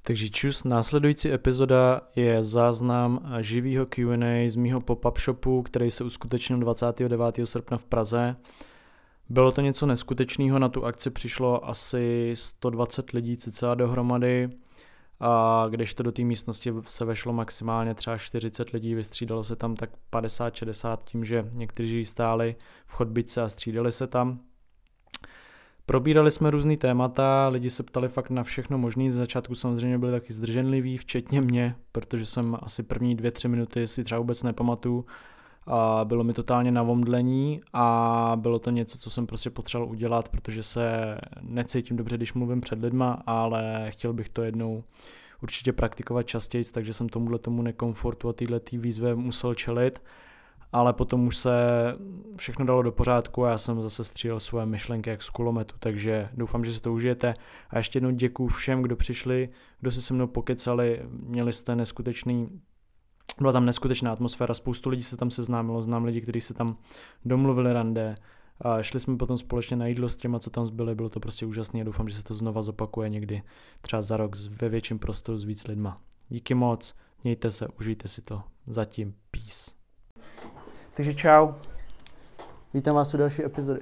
Takže čus, následující epizoda je záznam živýho Q&A z mýho pop-up shopu, který se uskutečnil 29. srpna v Praze. Bylo to něco neskutečného, na tu akci přišlo asi 120 lidí cca dohromady, a kdežto do té místnosti se vešlo maximálně třeba 40 lidí, vystřídalo se tam tak 50-60 tím, že někteří stáli v chodbičce a střídali se tam. Probírali jsme různý témata, lidi se ptali fakt na všechno možný, z začátku samozřejmě byli taky zdrženliví, včetně mě, protože jsem asi první 2-3 minuty si třeba vůbec nepamatuju a bylo mi totálně na omdlení a bylo to něco, co jsem prostě potřeboval udělat, protože se necítím dobře, když mluvím před lidma, ale chtěl bych to jednou určitě praktikovat častěji, takže jsem tomu nekomfortu a této výzvě musel čelit. Ale potom už se všechno dalo do pořádku a já jsem zase střílel svoje myšlenky jak z kulometu, takže doufám, že si to užijete. A ještě jednou děkuju všem, kdo přišli, kdo si se mnou pokecali, byla tam neskutečná atmosféra, spoustu lidí se tam seznámilo, znám lidi, kteří se tam domluvili rande. A šli jsme potom společně na jídlo s těma, co tam zbyli, bylo to prostě úžasné a doufám, že se to znova zopakuje někdy, třeba za rok ve větším prostoru s víc lidma. Díky moc, mějte se, užijte si to. Zatím peace. Takže čau, vítám vás u další epizody.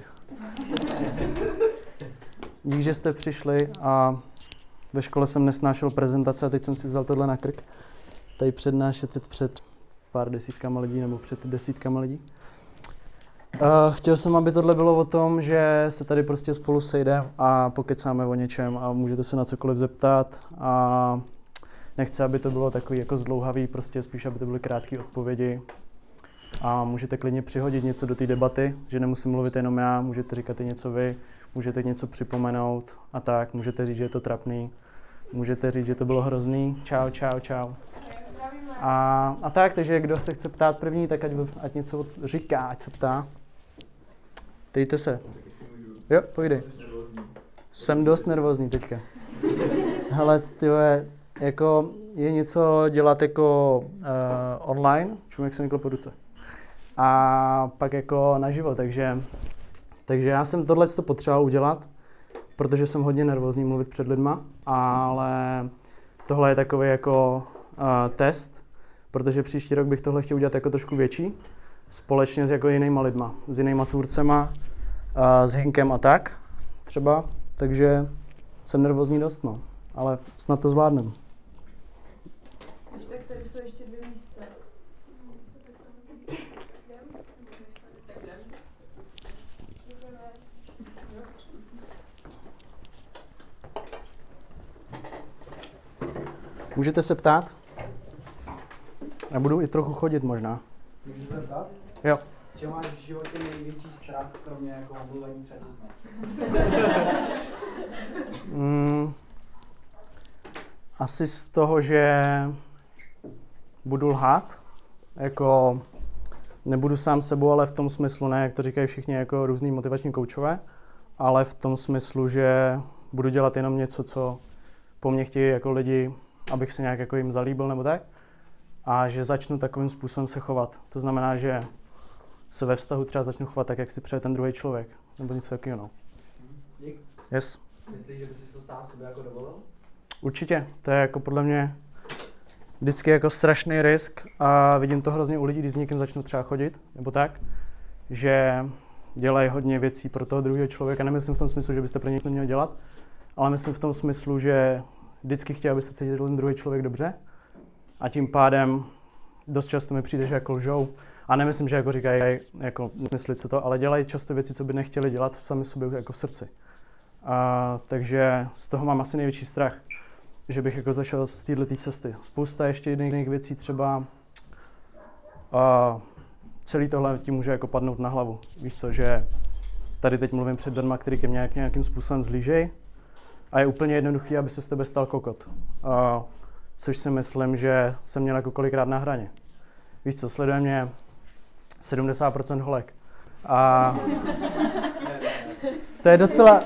Díky, že jste přišli a ve škole jsem nesnášel prezentace a teď jsem si vzal tohle na krk. Tady přednášet před pár desítkama lidí nebo před desítkama lidí. Chtěl jsem, aby tohle bylo o tom, že se tady prostě spolu sejdeme a pokecáme o něčem a můžete se na cokoliv zeptat a nechci, aby to bylo takový jako zdlouhavý, prostě spíš, aby to byly krátké odpovědi. A můžete klidně přihodit něco do té debaty, že nemusím mluvit jenom já, můžete říkat i něco vy, můžete něco připomenout a tak, můžete říct, že je to trapný, můžete říct, že to bylo hrozný, čau. A tak, takže kdo se chce ptát první, tak ať něco říká, ať se ptá. Dejte se. Jo, pojdej. Jsem dost nervózní teďka. Hele, tyhle, jako je něco dělat jako online, čumek se mi klopil ruce. A pak jako naživo, takže já jsem tohle potřeboval udělat, protože jsem hodně nervózní mluvit před lidma, ale tohle je takový jako test, protože příští rok bych tohle chtěl udělat jako trošku větší, společně s jako jinýma lidma, s jinýma tvůrcema, s Hinkem a tak třeba, takže jsem nervózní dost, no, ale snad to zvládnem. Tak tady jsou ještě 2 místa. Můžete se ptát? Já budu i trochu chodit možná. Můžu se ptát? Jo. Že máš v životě největší strach, kromě jako mluvení před lidmi? Asi z toho, že budu lhát, jako nebudu sám sebou, ale v tom smyslu, ne, jak to říkají všichni jako různý motivační koučové, ale v tom smyslu, že budu dělat jenom něco, co po mně chtějí jako lidi, abych se nějak jako jim zalíbil nebo tak, a že začnu takovým způsobem se chovat. To znamená, že se ve vztahu třeba začnu chovat tak, jak si přeje ten druhý člověk, nebo něco takového, no. Dík. Yes. Myslíš, že bys si to sám sebe jako dovolil? Určitě, to je jako podle mě vždycky jako strašný risk a vidím to hrozně u lidí, když s někým začnu třeba chodit, nebo tak, že dělají hodně věcí pro toho druhého člověka. Nemyslím v tom smyslu, že byste pro něj nic neměli dělat, ale myslím v tom smyslu, že vždycky chtějí, aby se cítil ten druhý člověk dobře a tím pádem dost často mi přijde, že jako lžou. A nemyslím, že jako říkají, jako mysli co to, ale dělají často věci, co by nechtěli dělat sami sobě jako v srdci. Takže z toho mám asi největší strach, že bych jako zašel z této cesty. Spousta ještě jiných věcí, třeba celý tohle ti může jako padnout na hlavu. Víš co, že tady teď mluvím před lidma, který ke mně nějakým způsobem zlížej a je úplně jednoduchý, aby se z tebe stal kokot. Což si myslím, že jsem měl jako kolikrát na hraně. Víš co, sleduje mě 70% holek. A to je docela...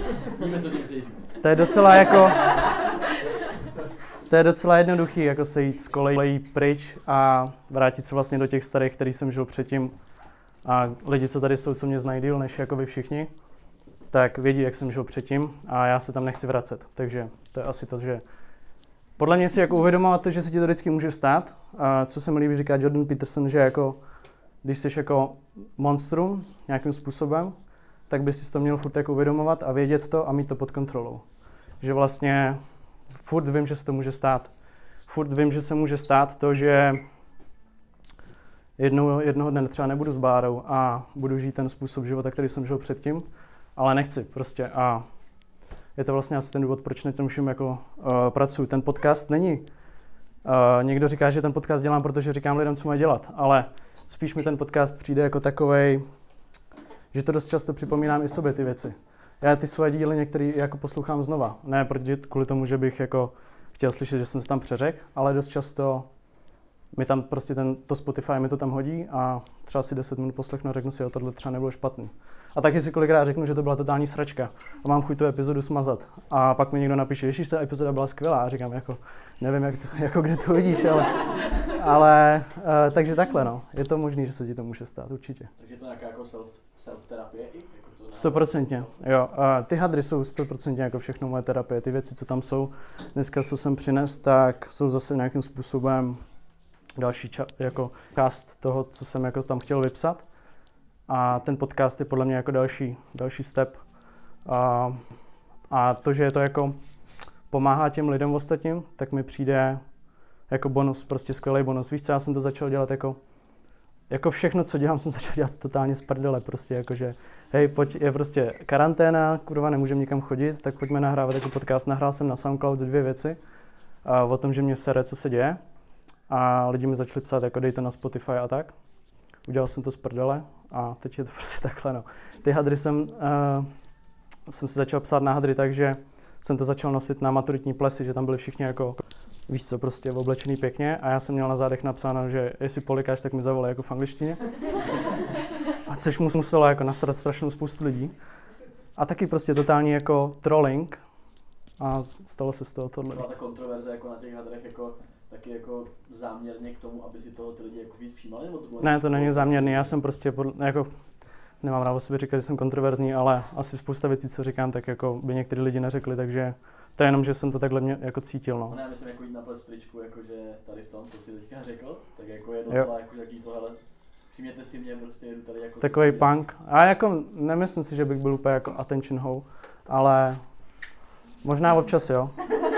To je docela jednoduchý, jako se jít z kolejí pryč a vrátit se vlastně do těch starých, který jsem žil předtím. A lidi, co tady jsou, co mě znají díl než jako vy všichni, tak vědí, jak jsem žil předtím a já se tam nechci vracet. Takže to je asi to, že podle mě si jako uvědomovat to, že se ti to vždycky může stát. A co se mi líbí, říká Jordan Peterson, že jako, když jsi jako monstrum nějakým způsobem, tak bys si to měl furt jako uvědomovat a vědět to a mít to pod kontrolou. Že vlastně furt vím, že se to může stát. Furt vím, že se může stát to, že jednoho dne třeba nebudu s Bárou a budu žít ten způsob života, který jsem žil předtím, ale nechci prostě. A je to vlastně asi ten důvod, proč na tom všem jako pracuji. Ten podcast není. Někdo říká, že ten podcast dělám, protože říkám lidem, co mají dělat, ale spíš mi ten podcast přijde jako takovej, že to dost často připomínám i sobě ty věci. Já ty svoje díly některé jako poslouchám znova. Ne kvůli tomu, že bych jako chtěl slyšet, že jsem se tam přeřekl, ale dost často mi tam prostě to Spotify mi to tam hodí a třeba si 10 minut poslechnu a řeknu si, jo, tohle třeba nebylo špatný. A taky si kolikrát řeknu, že to byla totální sračka a mám chuť tu epizodu smazat. A pak mi někdo napíše, ježiš, ta epizoda byla skvělá. A říkám, jako, nevím, jako kde to vidíš, ale takže takhle, no. Je to možné, že se ti to může stát, určitě. Takže je to nějaká jako self-terapie? Jako 100%, jo. Ty hadry jsou 100% jako všechno moje terapie. Ty věci, co tam jsou dneska, co jsem přines, tak jsou zase nějakým způsobem další jako cast toho, co jsem jako tam chtěl vypsat. A ten podcast je podle mě jako další step. A to, že je to jako pomáhá těm lidem ostatním, tak mi přijde jako bonus, prostě skvělý bonus. Víš co, já jsem to začal dělat jako všechno, co dělám, jsem začal dělat totálně z prdele, prostě jakože hej, pojď, je prostě karanténa, kurva, nemůžeme nikam chodit, tak pojďme nahrávat jako podcast. Nahrál jsem na SoundCloud 2 věci o tom, že mě sere, co se děje. A lidi mi začali psát, jako dej to na Spotify a tak. Udělal jsem to z prdele a teď je to prostě takhle, no. Ty hadry jsem si začal psát na hadry, takže jsem to začal nosit na maturitní plesy, že tam byli všichni jako, víš co, prostě oblečený pěkně a já jsem měl na zádech napsáno, že jestli polikáš, tak mi zavolej jako v angličtině. A což muselo jako nasrat strašnou spoustu lidí. A taky prostě totální jako trolling a stalo se z toho tohle. Byla ta kontroverze jako na těch hadrech jako taky jako záměrně k tomu, aby si toho ty lidi jako víc všímali? Nebo to bylo ne, to není záměrný, já jsem prostě jako nemám rád o sobě říkat, že jsem kontroverzní, ale asi spousta věcí, co říkám, tak jako by některý lidi neřekli, takže to je jenom, že jsem to takhle jako cítil, no. Já myslím jako jít na ples tričku, jakože tady v tom, co jsi teďka řekl, tak jako je docela jako jaký to, hele, všimněte si mě, prostě jedu tady jako... Takový punk. A jako nemyslím si, že bych byl úplně jako attention hoe, ale možná občas jo.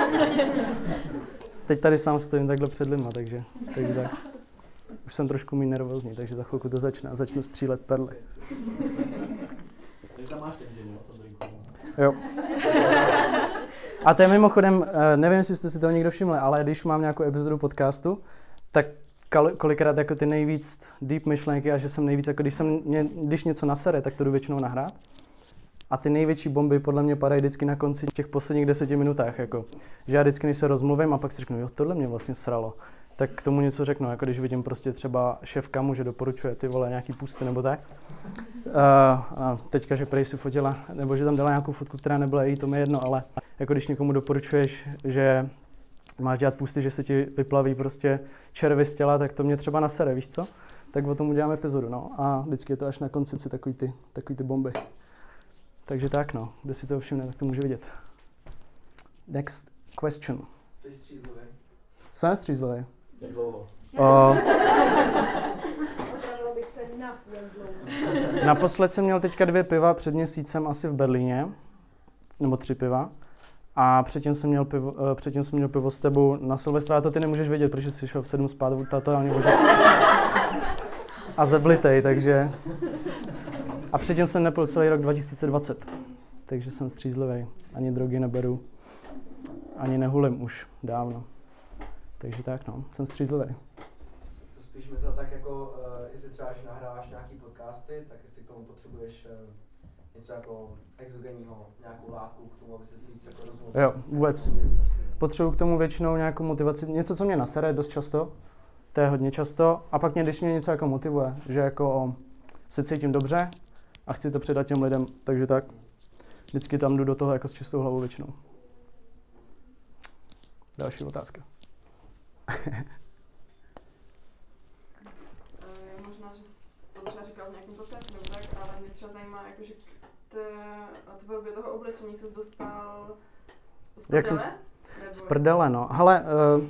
Teď tady sám stojím takhle před lidma, takže tak. Už jsem trošku méně nervózní, takže za chvilku to začne a začnu střílet perly. Ty tam máš ten gin, jo, to drinku. Jo. A to je mimochodem, nevím, jestli jste si toho někdo všimli, ale když mám nějakou epizodu podcastu, tak kolikrát jako ty nejvíc deep myšlenky a že jsem nejvíc, jako když něco nasere, tak to jdu většinou nahrát. A ty největší bomby podle mě padají vždycky na konci těch posledních 10 minutách, jako. Že já vždycky, když se rozmluvím a pak si řeknu, jo, tohle mě vlastně sralo, tak k tomu něco řeknu, jako když vidím prostě třeba šéfka mu, že doporučuje ty vole nějaký pusty nebo tak. A teďka, že prej si fotila, nebo že tam dala nějakou fotku, která nebyla její, to mi je jedno, ale jako když někomu doporučuješ, že máš dělat pusty, že se ti vyplaví prostě červy z těla, tak to mě třeba nasere, víš co? Tak o tom udělám epizodu, no. A vždycky je to až na konci takový ty bomby. Takže tak, no. Kdo si to všimne, tak to může vidět. Next question. Jsi střízlivý? Jsem střízlivý. Jak dlouho? Opravila bych se na jak dlouho. Naposled jsem měl teďka 2 piva před měsícem asi v Berlíně. Nebo 3 piva. A předtím jsem měl pivo s tebou na Silvestra, to ty nemůžeš vědět, protože jsi šel v 7 spát, totálně bože. A zeblitej, takže... A předtím jsem nepil celý rok 2020, takže jsem střízlivý. Ani drogy neberu, ani nehulím už dávno. Takže tak, no, jsem střízlivý. To spíš myslel tak jako, jestli třeba, že nahráváš nějaký podcasty, tak jestli k tomu potřebuješ něco jako exogenního, nějakou látku k tomu, aby se víc jako rozumil. Jo, vůbec. Potřebuji k tomu většinou nějakou motivaci, něco, co mě nasere dost často, to je hodně často, a pak když mě něco jako motivuje, že jako se cítím dobře a chci to předat těm lidem, takže tak. Vždycky tam jdu do toho jako s čistou hlavou většinou. Další otázka. Možná, že jsi to třeba říkal v nějakém podcastu nebo tak, ale mě třeba zajímá, jakože k té tvorbě toho oblečení ses dostal z prdele? nebo... Z prdele, no. Hele,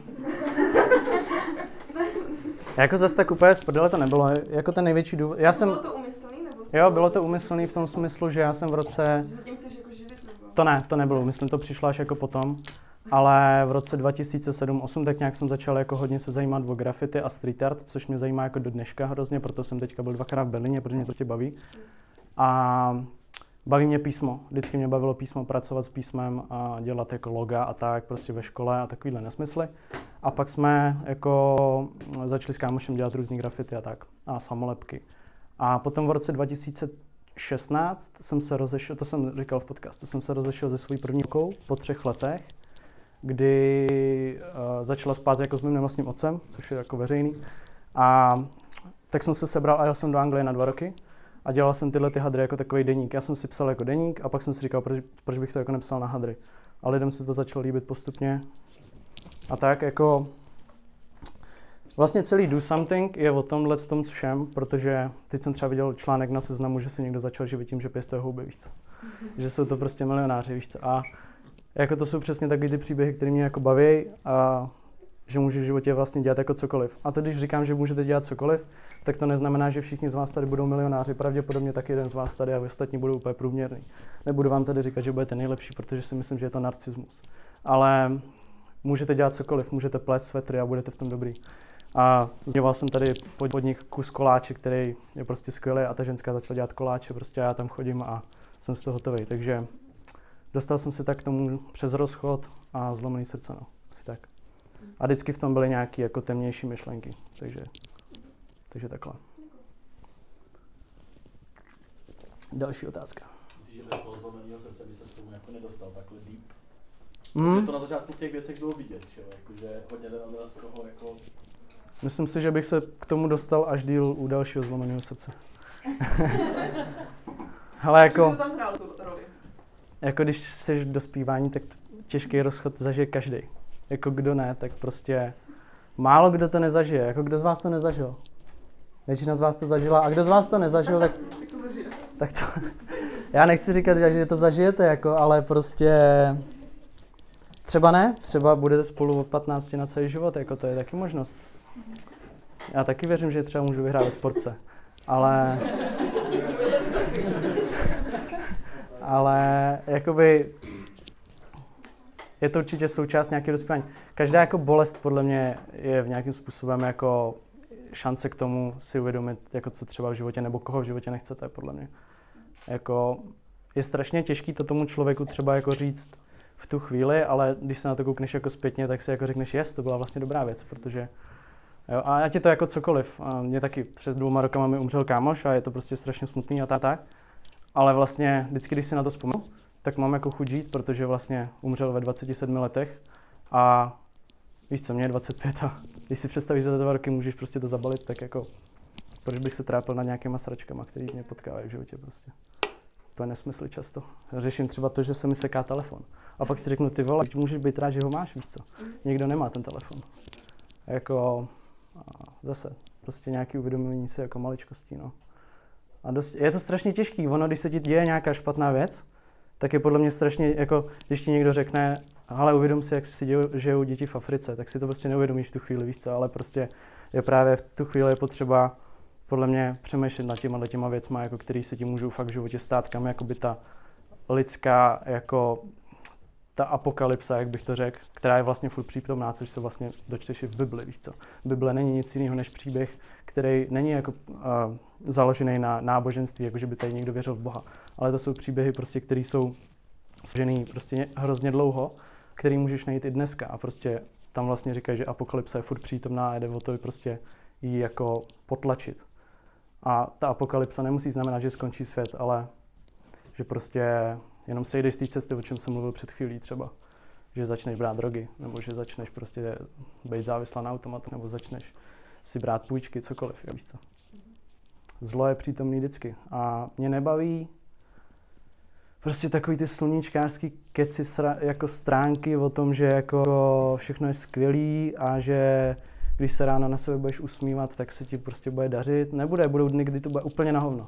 jako zase tak úplně z prdele to nebylo. Jako ten největší důvod... Bylo to úmyslný, nebo... Jo, bylo to úmyslný v tom smyslu, že já jsem v roce... Že se tím chceš jako živit, nebo... To nebylo úmyslný, to přišlo až jako potom. Ale v roce 2007-2008 tak nějak jsem začal jako hodně se zajímat o graffiti a street art, což mě zajímá jako do dneška hrozně, proto jsem teďka byl 2krát v Berlíně, protože mě to prostě baví. A baví mě písmo, vždycky mě bavilo písmo, pracovat s písmem a dělat jako loga a tak prostě ve škole a takovýhle nesmysly. A pak jsme jako začali s kámošem dělat různý graffiti a tak a samolepky. A potom v roce 2016 jsem se rozešel, to jsem říkal v podcastu, jsem se rozešel se svojí první rukou po 3 letech, kdy začala spát jako s mým nemocným otcem, což je jako veřejný. A tak jsem se sebral a jel jsem do Anglie na 2 roky a dělal jsem tyhle ty hadry jako takový deník. Já jsem si psal jako deník a pak jsem si říkal, proč bych to jako nepsal na hadry. A lidem se to začalo líbit postupně. A tak jako vlastně celý Do Something je o tomhle tom všem, protože teď jsem třeba viděl článek na Seznamu, že se někdo začal živit tím, že pěstuje houby, víš co. Že jsou to prostě milionáři, víš co. A jako to jsou přesně taky ty příběhy, které mě jako baví a že můžu v životě vlastně dělat jako cokoliv. A to když říkám, že můžete dělat cokoliv, tak to neznamená, že všichni z vás tady budou milionáři. Pravděpodobně taky jeden z vás tady a ostatní budou úplně průměrný. Nebudu vám tady říkat, že budete nejlepší, protože si myslím, že je to narcismus. Ale můžete dělat cokoliv, můžete plést svetry a budete v tom dobrý. A dělal jsem tady podnik kus koláče, který je prostě skvělý a ta ženská začala dělat koláče, prostě já tam chodím a jsem z toho hotový. Takže dostal jsem se tak k tomu přes rozchod a zlomený srdce, no, asi tak. A vždycky v tom byly nějaké jako temnější myšlenky, takže takhle. Další otázka. Myslíš, že bez toho zlomeného srdce by se s tomu jako nedostal takhle deep? Protože to na začátku v těch věcech bylo vidět, že? Jakože hodně ten odraz toho jako... Myslím si, že bych se k tomu dostal až díl u dalšího zlomeného srdce. Ale jako... Kdo tam hrál tu roli? Jako když jsi v dospívání, tak těžký rozchod zažije každý. Jako kdo ne, tak prostě málo kdo to nezažije. Jako kdo z vás to nezažil? Většina z vás to zažila. A kdo z vás to nezažil, tak to... Já nechci říkat, že to zažijete, jako, ale prostě... Třeba ne, třeba budete spolu od 15 na celý život, jako to je taky možnost. Já taky věřím, že třeba můžu vyhrát ve sportce, ale jakoby je to určitě součást nějakého dospívání. Každá jako bolest podle mě je v nějakým způsobem jako šance k tomu si uvědomit, jako co třeba v životě nebo koho v životě nechcete, podle mě. Jako je strašně těžký to tomu člověku třeba jako říct v tu chvíli, ale když se na to koukneš jako zpětně, tak si jako řekneš, to byla vlastně dobrá věc, protože jo, a ať je to jako cokoliv. A mě taky před 2 rokama mi umřel kámoš a je to prostě strašně smutný a tak. Ale vlastně vždycky, když si na to vzpomenu, tak mám jako chuť žít, protože vlastně umřel ve 27 letech a víš co, mě je 25 a když si představíš, že za 2 roky můžeš prostě to zabalit, tak jako proč bych se trápil nad nějakýma sračkama, který mě potkávají v životě prostě. To je nesmysl často. Řeším třeba to, že se mi seká telefon. A pak si řeknu, ty vole, můžeš být rád, že ho máš, víš co. Někdo nemá ten telefon. Jako zase prostě nějaké uvědomění si jako maličkostí, no. A je to strašně těžký. Ono, když se ti děje nějaká špatná věc, tak je podle mě strašně, jako když ti někdo řekne, ale uvědom si, jak si žijou děti v Africe, tak si to prostě neuvědomíš v tu chvíli, víš co, ale prostě je právě v tu chvíli potřeba podle mě přemýšlet nad těma věcma, jako který se ti můžou fakt v životě stát, kam jakoby ta lidská, jako ta apokalypsa, jak bych to řekl, která je vlastně furt přítomná, což se vlastně dočteš i v Bibli, víš co. Bible není nic jiného než příběh, který není jako založený na náboženství, jako že by tady někdo věřil v Boha, ale to jsou příběhy prostě, které jsou složený prostě hrozně dlouho, který můžeš najít i dneska a prostě tam vlastně říkají, že apokalypsa je furt přítomná a jde o to prostě ji jako potlačit. A ta apokalypsa nemusí znamenat, že skončí svět, ale že prostě jenom sejdeš z té cesty, o čem jsem mluvil před chvílí třeba. Že začneš brát drogy, nebo že začneš prostě být závislá na automatu, nebo začneš si brát půjčky, cokoliv, víš co. Zlo je přítomný vždycky a mě nebaví prostě takový ty sluníčkářský keci jako stránky o tom, že jako všechno je skvělý a že když se ráno na sebe budeš usmívat, tak se ti prostě bude dařit. Nebude, budou dny, kdy to bude úplně na hovno.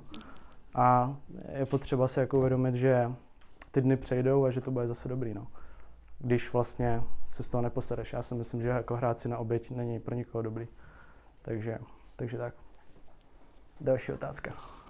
A je potřeba si jako uvědomit, že ty dny přejdou a že to bude zase dobrý, no. když vlastně se z toho neposereš. Já si myslím, že jako hrát si na oběť není pro nikoho dobrý. Takže tak. Další otázka.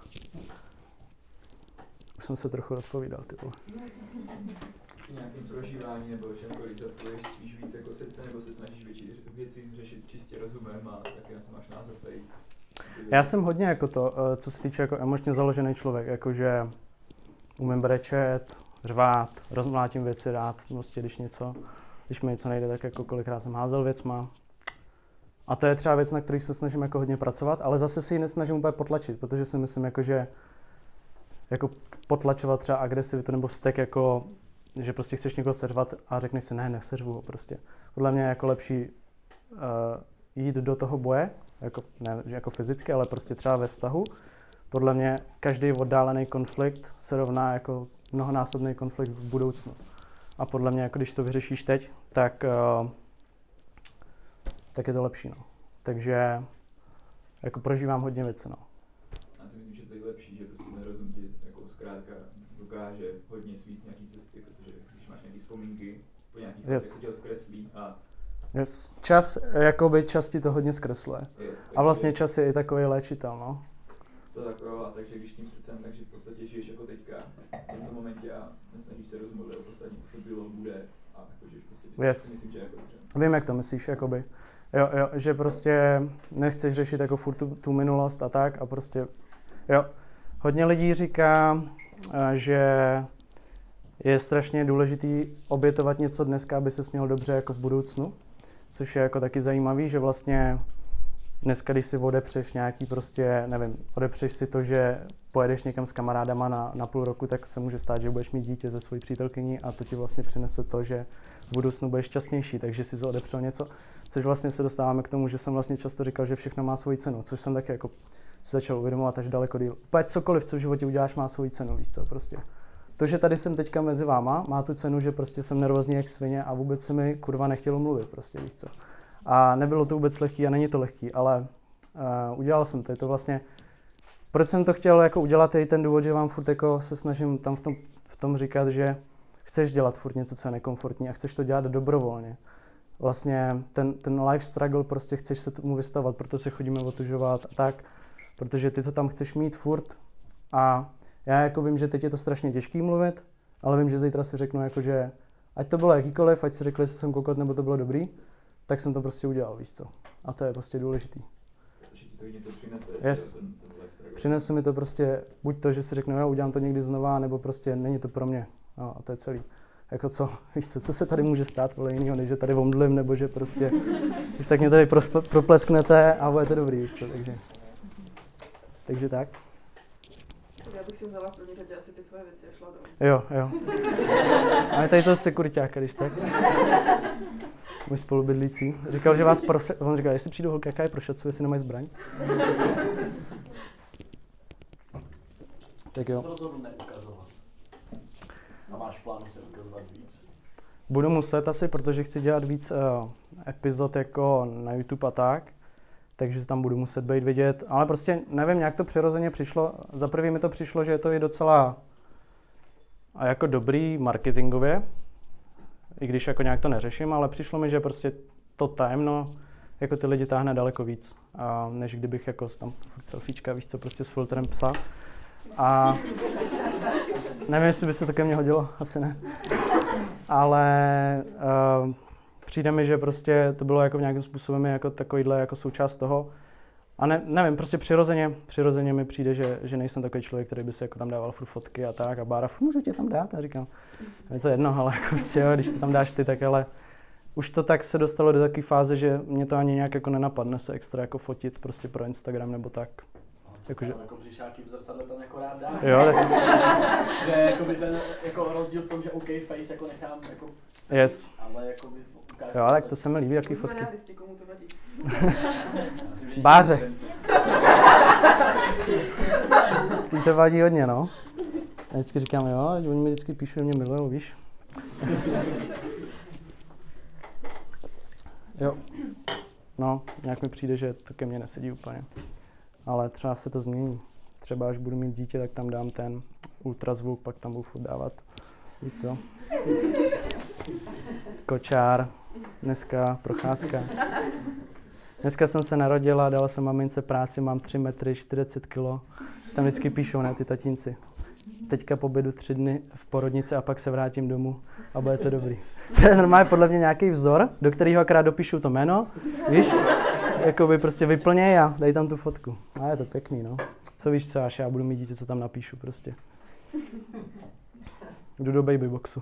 Už jsem se trochu odpovídal, ty vole. Nějakým prožívání nebo čemkoliv zapoješ spíš víc jako srdce, nebo se snažíš věci řešit čistě rozumem a taky na to máš názor tady? Já jsem hodně jako to, co se týče jako emočně založený člověk, jakože umím brečet, řvát, rozmlátím věci rád, prostě když mi něco nejde, tak jako kolikrát jsem házel věcma. A to je třeba věc, na který se snažím jako hodně pracovat, ale zase si ji nesnažím úplně potlačit, protože si myslím, jako, že jako potlačovat třeba agresivitu nebo vztek, jako, že prostě chceš někoho seřvat a řekneš si ne, neseřvu ho prostě. Podle mě je jako lepší jít do toho boje, ne jako fyzicky, ale prostě třeba ve vztahu. Podle mě každý oddálený konflikt se rovná jako mnohonásobný konflikt v budoucnu. A podle mě, jako když to vyřešíš teď, tak je to lepší, no. Takže jako prožívám hodně věcí, no. Já si myslím, že to je lepší, že prostě nerozum ti jako zkrátka dokáže hodně svíct nějaký cesty, protože když máš nějaké vzpomínky, po nějakých letech se tě zkreslí a... Čas ti to hodně zkresluje. A vlastně čas je i takový léčitel, no. To taková, takže když tím srdcem, takže v podstatě žiješ jako teďka, v tomto momentě a nesnažíš se rozmluvit o podstatě, co bylo, bude a jako žiješ v podstatě. Yes. Myslím, že jako dobře. Vím, jak to myslíš, jakoby. Jo, že prostě nechceš řešit jako furt tu minulost a tak a prostě, jo. Hodně lidí říká, že je strašně důležitý obětovat něco dneska, aby ses měl dobře jako v budoucnu, což je jako taky zajímavý, že vlastně dneska, když si odepřeš nějaký prostě, nevím, odepřeš si to, že pojedeš někam s kamarádama na půl roku, tak se může stát, že budeš mít dítě ze svojí přítelkyní a to ti vlastně přinese to, že v budoucnu budeš šťastnější, takže si odepřel něco, což vlastně se dostáváme k tomu, že jsem vlastně často říkal, že všechno má svoji cenu, což jsem taky jako si začal uvědomovat až daleko díl. Úplně cokoliv, co v životě uděláš, má svoji cenu, víš co, prostě. To, že tady jsem teďka mezi váma, má tu cenu, že prostě jsem nervózní jak svině a vůbec se mi kurva nechtělo mluvit, prostě, víš co. A nebylo to vůbec lehký a není to lehký, ale udělal jsem to. Je to vlastně, proč jsem to chtěl jako udělat, je ten důvod, že vám furt jako se snažím tam v tom říkat, že chceš dělat furt něco, co je nekomfortní a chceš to dělat dobrovolně. Vlastně ten life struggle, prostě chceš se tomu vystavovat, proto se chodíme otužovat a tak, protože ty to tam chceš mít furt a já jako vím, že teď je to strašně těžký mluvit, ale vím, že zítra si řeknu jako, že ať to bylo jakýkoliv, ať si řekli, jestli jsem kokot nebo to bylo dobrý, tak jsem to prostě udělal, víš co. A to je prostě důležitý. Protože ti to něco přinese. Yes. Přinese mi to prostě buď to, že si řeknu, jo, udělám to někdy znova, nebo prostě není to pro mě. No, a to je celý. Jako co, víš co se tady může stát vole jinýho, než že tady omdlím, nebo že prostě, když tak mě tady proplesknete a budete dobrý, víš co, takže tak. Já bych si vzala v první řadě asi ty tvoje věci a šla domů. Jo. Máme tady toho sekuriťáka, když tak. Můj spolubydlící. Říkal, že vás on říkal, jestli přijdu holka, jaká je prošacu, jestli nemají zbraň. Tak jo. Co rozhodl neukazovat? A máš plánu se ukazovat víc? Budu muset asi, protože chci dělat víc epizod jako na YouTube a tak. Takže tam budu muset být vidět, ale prostě nevím, nějak to přirozeně přišlo. Za prvý mi to přišlo, že je to i docela jako dobrý marketingově, i když jako nějak to neřeším, ale přišlo mi, že prostě to tajemno jako ty lidi táhne daleko víc, než kdybych jako tam furt selfiečka, víš co, prostě s filtrem psa. A nevím, jestli by se to ke mně hodilo, asi ne. Ale přijde mi, že prostě to bylo jako nějakým způsobem jako takovýhle jako součást toho. A nevím, prostě přirozeně mi přijde, že nejsem takový člověk, který by si jako tam dával furt fotky a tak a Bára, můžu tě tam dát? A říkám, je to jedno, ale jako prostě, jo, když to tam dáš ty, tak ale už to tak se dostalo do takové fáze, že mě to ani nějak jako nenapadne se extra jako fotit prostě pro Instagram nebo tak. Jakože jako břišáky v zrcadle tam jako rád dáš. Jo, tak... Že jakoby ten jako rozdíl v tom, že OK face jako nechám jako... Yes. Ale jakoby ukážu... Jo, tak to se mi líbí, jaký fotky. Realisti, komu to vadí. Báře. Ty to vadí hodně, no. Já vždycky říkám, jo, oni mi vždycky píšou, že mě milujou, víš. Jo. No, nějak mi přijde, že to ke mně nesedí úplně. Ale třeba se to změní. Třeba až budu mít dítě, tak tam dám ten ultrazvuk, pak tam budu furt dávat. Víš co? kočár, dneska procházka. Dneska jsem se narodila, dala jsem mamince práci, mám 3 metry, 40 kilo. Tam vždycky píšou, ne, ty tatínci. Teďka pobydu 3 dny v porodnici a pak se vrátím domů a bude to dobrý. To je normálně podle mě nějaký vzor, do kterého akorát dopíšu to jméno, víš, jakoby prostě vyplněj a dej tam tu fotku. A je to pěkný, no. Co víš co, až já budu mít dítě, co tam napíšu prostě. Jdu do babyboxu.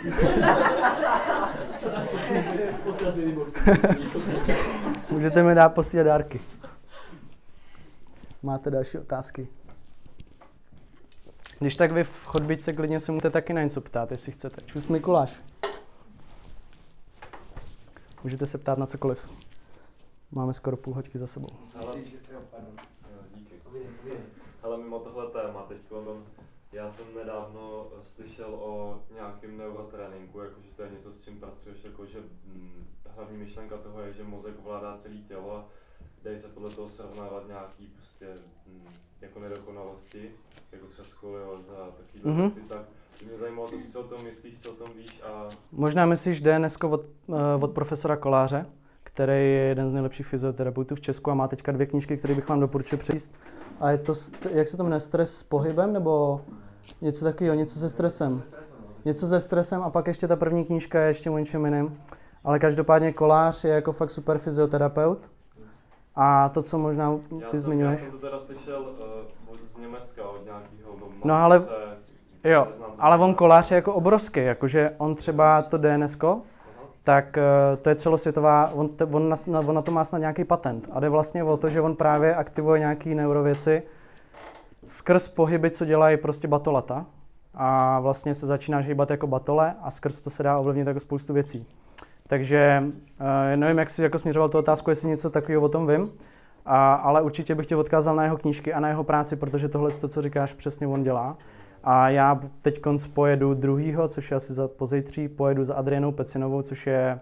Můžete mi dát posílat dárky. Máte další otázky? Když tak vy v chodbičce klidně se můžete taky na něco ptát, jestli chcete. Čus Mikuláš. Můžete se ptát na cokoliv. Máme skoro půl hoďky za sebou. Díky. Ale mimo tohle téma teďko, já jsem nedávno slyšel o nějakém neurotréninku, jakože to je něco, s čím pracuješ, jakože hlavní myšlenka toho je, že mozek ovládá celé tělo a dají se podle toho srovnávat nějaký prostě jako nedokonalosti, jako třeba skolióza a takovýhle věci, tak mě zajímalo, co ty se o tom myslíš, co o tom víš a... Možná myslíš DNS od profesora Koláře, který je jeden z nejlepších fyzioterapeutů v Česku a má teďka 2 knížky, které bych vám doporučil přečíst. A je to, jak se to jmenuje, stres s pohybem, nebo něco takového, něco se stresem? Něco se stresem a pak ještě ta první knížka je ještě o něčem jiným. Ale každopádně Kolář je jako fakt super fyzioterapeut. A to, co možná ty zmiňuješ. Já jsem to teda slyšel z Německa, od nějakého no ale, jo, ale on Kolář je jako obrovský, jakože on třeba to DNS-ko, tak to je celosvětová, on na to má snad nějaký patent. A jde vlastně o to, že on právě aktivuje nějaké neurověci skrz pohyby, co dělají prostě batolata. A vlastně se začínáš hýbat jako batole a skrz to se dá ovlivnit jako spoustu věcí. Takže nevím, jak jsi jako směřoval tu otázku, jestli něco takového o tom vím, ale určitě bych tě odkázal na jeho knížky a na jeho práci, protože tohle je to, co říkáš, přesně on dělá. A já teď pojedu 2., což je asi pozítří, pojedu za Adrianou Pecinovou, což je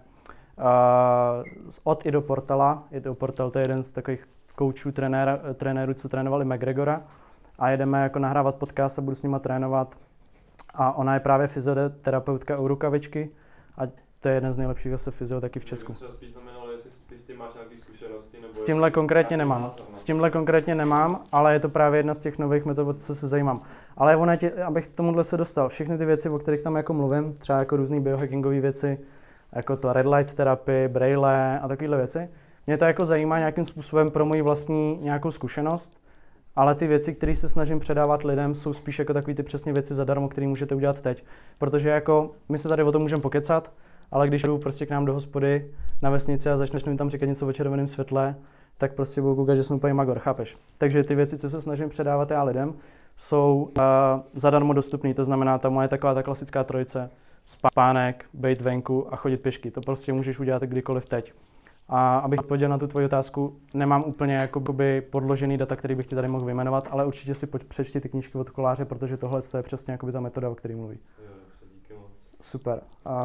od Ido Portala. Ido Portal to je jeden z takových koučů, trenérů, co trénovali McGregora. A jedeme jako nahrávat podcast a budu s nima trénovat. A ona je právě fyzioterapeutka u Rukavičky. A to je jeden z nejlepších zase fyzio taky v Česku. Třeba spíš znamenalo, jestli ty s tím máš nějaké zkušenosti, nebo s tímhle konkrétně nemám. S tímhle konkrétně nemám, ale je to právě jedna z těch nových metod, co se zajímám. Ale ona abych tomuhle se dostal, všechny ty věci, o kterých tam jako mluvím, třeba jako různý biohackingové věci, jako to red light terapie, braille a takovéhle věci, mě to jako zajímá nějakým způsobem pro moji vlastní nějakou zkušenost, ale ty věci, které se snažím předávat lidem, jsou spíš jako takový ty přesně věci zadarmo, které můžete udělat teď. Protože jako my se tady o tom můžeme pokecat, ale když jdu prostě k nám do hospody na vesnici a začneš mi tam říkat něco o červeném světle, tak prostě budu koukat, že jsem úplně magor, chápeš? Takže ty věci, co se snažím předávat já lidem, jsou zadarmo dostupné. To znamená, ta moje taková ta klasická trojice, spánek, bejt venku a chodit pěšky. To prostě můžeš udělat kdykoliv teď. A abych odpověděl na tu tvoji otázku, nemám úplně jakoby podložený data, který bych ti tady mohl vyjmenovat, ale určitě si přečti ty knížky od Koláře, protože tohle je přesně jakoby ta metoda, o které mluví. Díky moc. Super.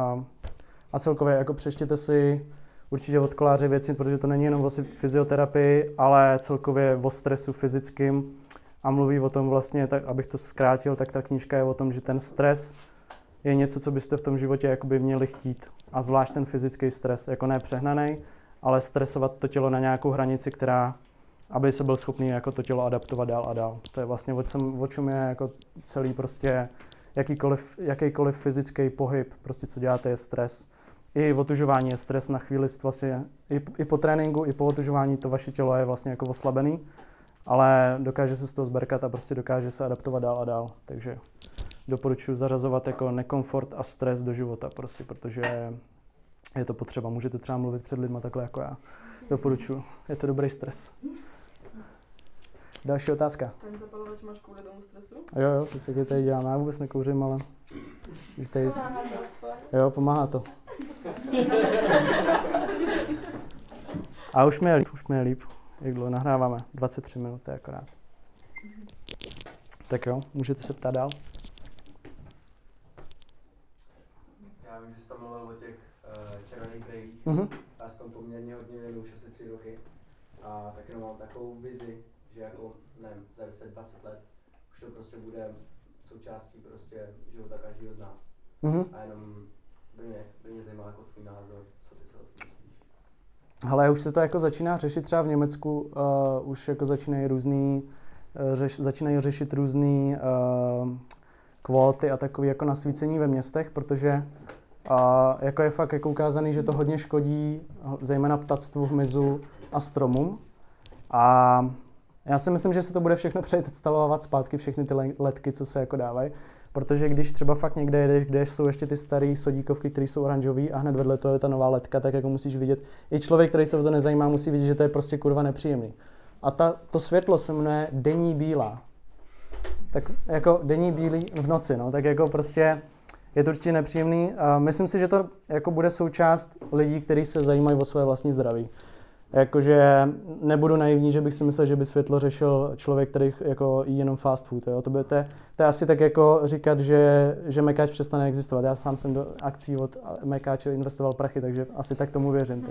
A celkově jako přečtěte si určitě od Koláře věci, protože to není jenom o fyzioterapii, ale celkově o stresu fyzickým a mluví o tom vlastně, tak abych to zkrátil, tak ta knížka je o tom, že ten stres je něco, co byste v tom životě jakoby měli chtít. A zvlášť ten fyzický stres, jako ne přehnaný, ale stresovat to tělo na nějakou hranici, která, aby se byl schopný jako to tělo adaptovat dál a dál. To je vlastně o čem je jako celý prostě jakýkoliv fyzický pohyb, prostě co děláte, je stres. I otužování je stres na chvíli, vlastně i po tréninku, i po otužování to vaše tělo je vlastně jako oslabený, ale dokáže se z toho zberkat a prostě dokáže se adaptovat dál a dál. Takže doporučuji zařazovat jako nekomfort a stres do života prostě, protože je to potřeba. Můžete třeba mluvit před lidma takhle jako já. Doporučuji. Je to dobrý stres. Další otázka. Ten zapalovač máš kvůli tomu stresu? Jo, teď je tady dělám. Já vůbec nekouřím, ale... Tady... Pomáhá to aspoň? Jo, pomáhá to. A už mi je líp. Jak dlouho nahráváme? 23 minut, to je akorát. Tak jo, můžete se ptát dál. Já vím, že jsi tam mluvil o těch červených brejlích. Já jsem tam poměrně hodně věnu, už asi 3 roky. A tak jenom mám takovou vizi, že jako, nevím, za 10-20 let už to prostě bude součástí prostě života každého z nás. A jenom by mě zajímalo jako tvůj názor, co ty se o tom myslíš. Ale už se to jako začíná řešit třeba v Německu, už jako začínají řešit různý kvóty a takové jako nasvícení ve městech, protože jako je fakt jako ukázaný, že to hodně škodí zejména ptactvu, hmyzu a stromům. A já si myslím, že se to bude všechno přeinstalovat zpátky, všechny ty ledky, co se jako dávají. Protože když třeba fakt někde jedeš, kde jsou ještě ty staré sodíkovky, které jsou oranžové a hned vedle toho je ta nová ledka, tak jako musíš vidět, i člověk, který se o to nezajímá, musí vidět, že to je prostě kurva nepříjemný. A to světlo se jmenuje denní bílá. Tak jako denní bílý v noci, no, tak jako prostě je to určitě nepříjemný. A myslím si, že to jako bude součást lidí, kteří se zajímají o své vlastní zdraví. Jakože nebudu naivní, že bych si myslel, že by světlo řešil člověk, který jako jí jenom fast food. Jo. To je asi tak jako říkat, že Mekáč přestane existovat. Já sám jsem do akcí od Mekáče investoval prachy, takže asi tak tomu věřím.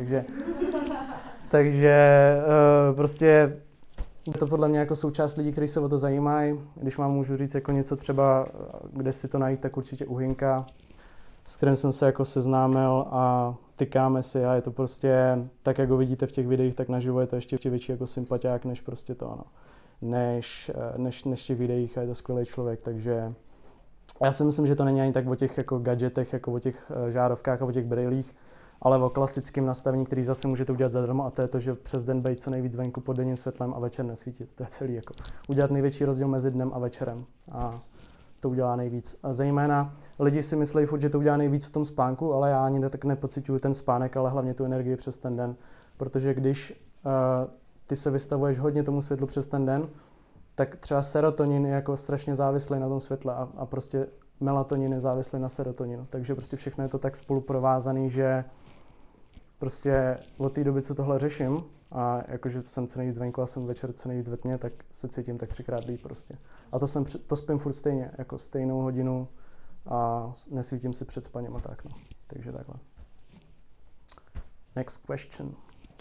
Takže prostě je to podle mě jako součást lidí, kteří se o to zajímají. Když vám můžu říct jako něco třeba, kde si to najít, tak určitě u Hinka, s kterým jsem se jako seznámil a tykáme si a je to prostě, tak jak ho vidíte v těch videích, tak naživo je to ještě větší jako sympatiák, než prostě to, no. Než v těch videích a je to skvělý člověk, takže já si myslím, že to není ani tak o těch jako gadgetech, jako o těch žárovkách a o těch brýlích, ale o klasickém nastavení, který zase můžete udělat zadarmo, a to je to, že přes den být co nejvíc venku pod denním světlem a večer nesvítit. To je celý, jako udělat největší rozdíl mezi dnem a večerem. A to udělá nejvíc. A zejména lidi si myslí furt, že to udělá nejvíc v tom spánku, ale já ani tak nepociťuju ten spánek, ale hlavně tu energii přes ten den. Protože když ty se vystavuješ hodně tomu světlu přes ten den, tak třeba serotonin je jako strašně závislý na tom světle a prostě melatonin je závislý na serotoninu. Takže prostě všechno je to tak spoluprovázaný, že prostě od té doby, co tohle řeším, a jakože jsem co nejvíc venku a jsem večer co nejvíc ve tmě, tak se cítím tak 3krát líp prostě. A to spím furt stejně, jako stejnou hodinu a nesvítím si před spaním a tak, no. Takže takhle. Next question.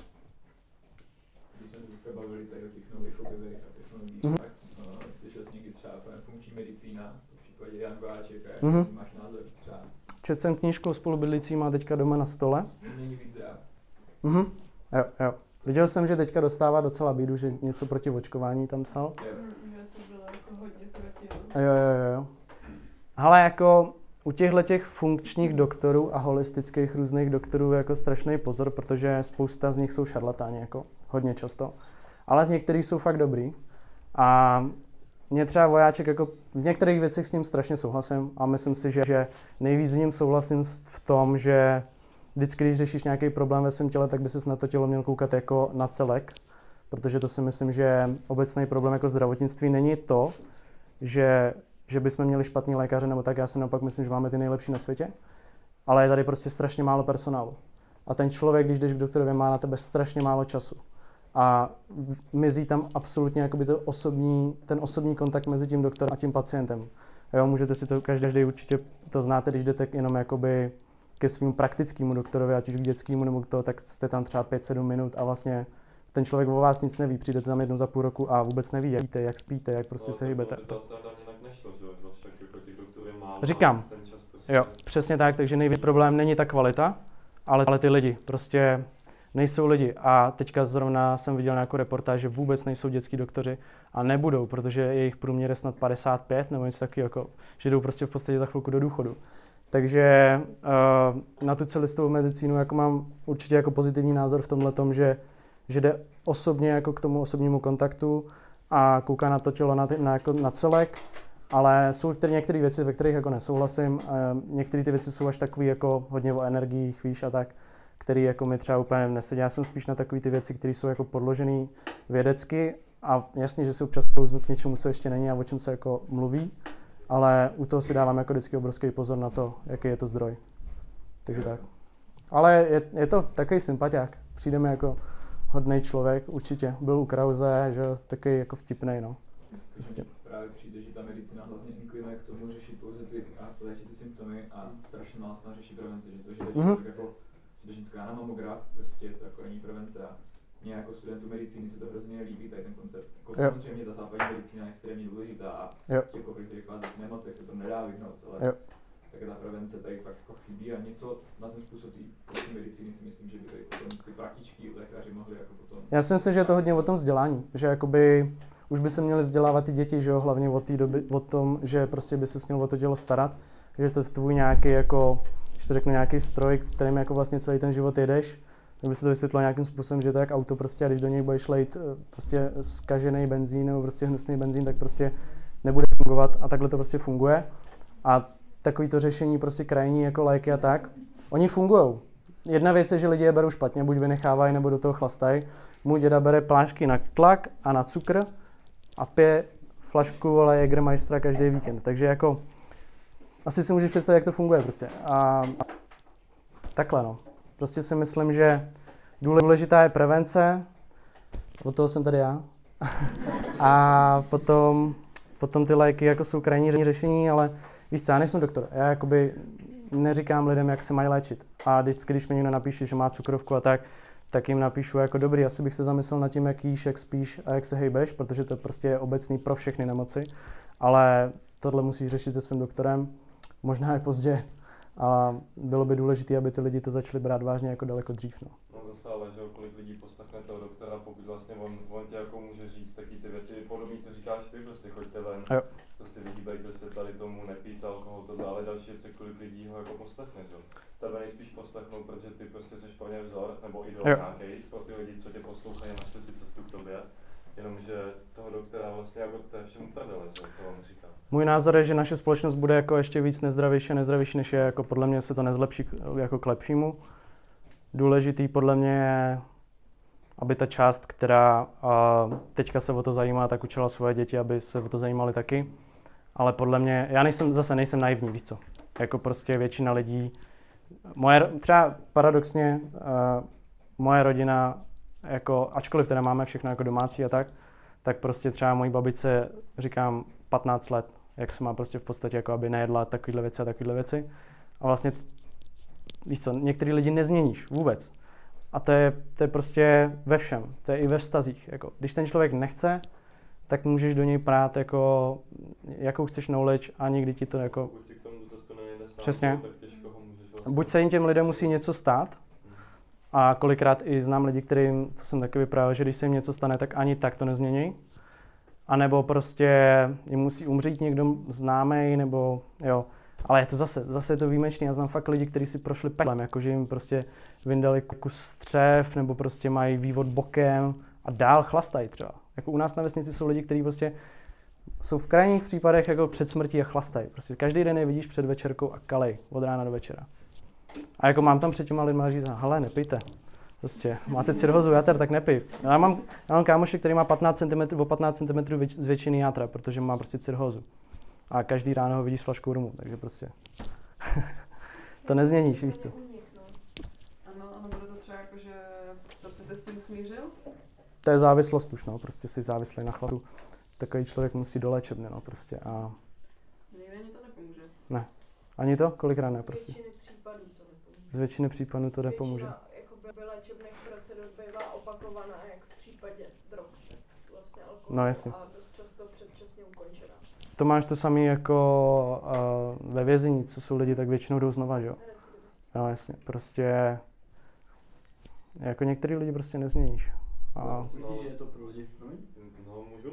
Když jsme se teďka bavili tady o těch nových objevech a technologiích, tak slyšel jsi někdy třeba funkční medicína, v případě Jan Kováček, a jaký máš názor třeba? Četl jsem knížku, spolubydlící má teďka doma na stole. Není víc zdrav. Jo. Viděl jsem, že teďka dostává docela bídu, že něco proti očkování tam psal. Jo, to bylo jako hodně proti. Jo. Ale jako u těch funkčních doktorů a holistických různých doktorů je jako strašný pozor, protože spousta z nich jsou šarlatáni, jako hodně často. Ale některý jsou fakt dobrý. A mě třeba Vojáček jako v některých věcech s ním strašně souhlasím a myslím si, že nejvíc s ním souhlasím v tom, že vždycky, když řešíš nějaký problém ve svém těle, tak by ses na to tělo měl koukat jako na celek, protože to si myslím, že obecný problém jako zdravotnictví není to, že bychom měli špatný lékaře, nebo tak, já si naopak myslím, že máme ty nejlepší na světě, ale je tady prostě strašně málo personálu. A ten člověk, když jdeš k doktorovi, má na tebe strašně málo času. A mizí tam absolutně jakoby ten osobní kontakt mezi tím doktorem a tím pacientem. Jo, můžete si to, každý určitě to znáte, když jdete jenom jakoby ke svým praktickému doktorovi, ať už k dětskému nebo k toho, tak jste tam třeba 5-7 minut a vlastně ten člověk o vás nic neví, přijdete tam jednou za půl roku a vůbec neví, jak jíte, jak spíte, jak prostě se hýbete. Říkám, jo, přesně tak, takže největší problém není ta kvalita, ale ty lidi, prostě nejsou lidi. A teďka zrovna jsem viděl nějakou reportáž, že vůbec nejsou dětský doktoři a nebudou, protože jejich průměr je snad 55 nebo něco takového, jako, že jdou prostě v podstatě za chvilku do důchodu. Takže na tu celistovou medicínu jako mám určitě jako pozitivní názor v tomhletom, že jde osobně jako k tomu osobnímu kontaktu a kouká na to tělo na celek, ale jsou některé věci, ve kterých jako nesouhlasím. Některé ty věci jsou až takové jako hodně o energiích, víš, a tak, které jako mi třeba úplně nesedí. Já jsem spíš na takové ty věci, které jsou jako podložené vědecky a jasně, že si občas klouznu k něčemu, co ještě není a o čem se jako mluví, ale u toho si dávám jako vždycky obrovský pozor na to, jaký je to zdroj. Takže tak. Ale je to takový sympatiák. Přijde mi jako hodnej člověk, určitě. Byl u Krause, že takový jako vtipnej, no. Prostě. Právě přijde, že ta medicína hlavně inklinuje k tomu řešit pouze ty a léčit ty symptomy a strašně málo se řeší prevence, že to, že jde ženská na mamograf, prostě to jako není prevence a mě jako studentu medicíny se to hrozně líbí, tady ten koncept. Jako samozřejmě ta západní medicína je extrémně důležitá a jako v některých fázích nemoc, jak se to nedá vyhnout, ale tak ta prevence tady fakt jako chybí a něco na ten způsob té medicíny si myslím, že by tady potom ty praktičtí lékaři mohli jako potom. Já si myslím, že je to hodně o tom vzdělání, že jakoby už by se měly vzdělávat ty děti, že jo, hlavně od té doby, o tom, že prostě by se měl o to tělo starat, že to je tvůj nějaký jako, když to řeknu, nějaký stroj, kterým jako vlastně celý ten život jedeš, tak by se to vysvětlilo nějakým způsobem, že to je jak auto prostě a když do něj budeš lejt prostě zkažený benzín nebo prostě hnusný benzín, tak prostě nebude fungovat a takhle to prostě funguje. A takový to řešení prostě krajní jako léky a tak, oni fungujou. Jedna věc je, že lidi je berou špatně, buď vynechávají nebo do toho chlastají. Můj děda bere plášky na tlak a na cukr a pije flašku Jägermeistera každý víkend. Takže jako asi si můžeš představit, jak to funguje prostě. A takhle no. Prostě si myslím, že důležitá je prevence, od toho jsem tady já. A potom ty léky jako jsou krajní řešení, ale víš co, já nejsem doktor. Já jakoby neříkám lidem, jak se mají léčit. A když mi někdo napíše, že má cukrovku a tak jim napíšu jako dobrý, asi bych se zamyslel nad tím, jak jíš, jak spíš a jak se hejbeš, protože to prostě je obecný pro všechny nemoci. Ale tohle musíš řešit se svým doktorem, možná je pozdě. A bylo by důležité, aby ty lidi to začali brát vážně jako daleko dřív. No. No zase ale, že kolik lidí poslechne toho doktora, pokud vlastně on tě jako může říct taky ty věci podobné, co říkáš ty, prostě choďte ven, jo. Prostě vyhýbejte se tady tomu, nepijte alkohol, to dále další věci, kolik lidí ho jako poslechne, že? Tebe nejspíš poslechnou, protože ty prostě jsi pro ně vzor, nebo idol nějaký, pro ty lidi, co tě poslouchají, našli si cestu k tobě, jenomže toho doktora vlastně jako to je všemu prdele, že? Co on říká. Můj názor je, že naše společnost bude jako ještě víc nezdravější a nezdravější, než je, jako podle mě se to nezlepší jako k lepšímu. Důležitý podle mě je, aby ta část, která teďka se o to zajímá, tak učila svoje děti, aby se o to zajímali taky. Ale podle mě, já nejsem naivní, víš co. Jako prostě většina lidí, třeba paradoxně, moje rodina, jako, ačkoliv teda máme všechno jako domácí a tak prostě třeba mojí babičce říkám 15 let, jak se má prostě v podstatě, jako aby nejedla takovýhle věci a takovýhle věci. A vlastně, víš co, některý lidi nezměníš vůbec. A to je prostě ve všem, to je i ve vztazích. Jako, když ten člověk nechce, tak můžeš do něj prát jako, jakou chceš knowledge a nikdy ti to jako... Pokud si k tomu cestu nejde sám, přesně. Tak těžko ho můžeš vlastně... Buď se jim těm lidem musí něco stát, a kolikrát i znám lidi, kterým, co jsem taky vyprávěl, že když se jim něco stane, tak ani tak to nezmění. A nebo prostě jim musí umřít někdo známý, nebo jo. Ale je to zase je to výjimečný. Já znám fakt lidi, kteří si prošli peklem, jakože jim prostě vyndali kus střev, nebo prostě mají vývod bokem a dál chlastají třeba. Jako u nás na vesnici jsou lidi, kteří prostě jsou v krajních případech jako před smrtí a chlastají. Prostě každý den je vidíš před večerkou a kalej od rána do večera. A jako mám tam před těma lidma říct, hele, nepijte. Prostě, máte cirhózu játer, tak nepij. Já mám kámoše, který má 15 cm, o 15 cm zvětšený játra, protože má prostě cirhózu. A každý ráno ho vidíš s flaškou rumu, takže prostě to nezměníš, víš co. Ano, bude to třeba jako, že prostě se s tím smířil? To je závislost už, no, prostě jsi závislý na chladu. Takový člověk musí do léčebny, no, prostě a... Někde ani to nepomůže. Ne. Ani to? Kolikrát ne, prostě. Z většiny případů to nepomůže. Z většiny případů to nepomůže. Většina léčebných procedur bývá opakovaná, jak v případě drog, vlastně alkohol, no, jasně. a dost často předčasně ukončená. To máš to samé jako ve vězení, co jsou lidi, tak většinou jdou znova, že jo? No jasně, prostě jako některý lidi prostě nezměníš. A... Myslíš, že je to pro lidi? No, můžu?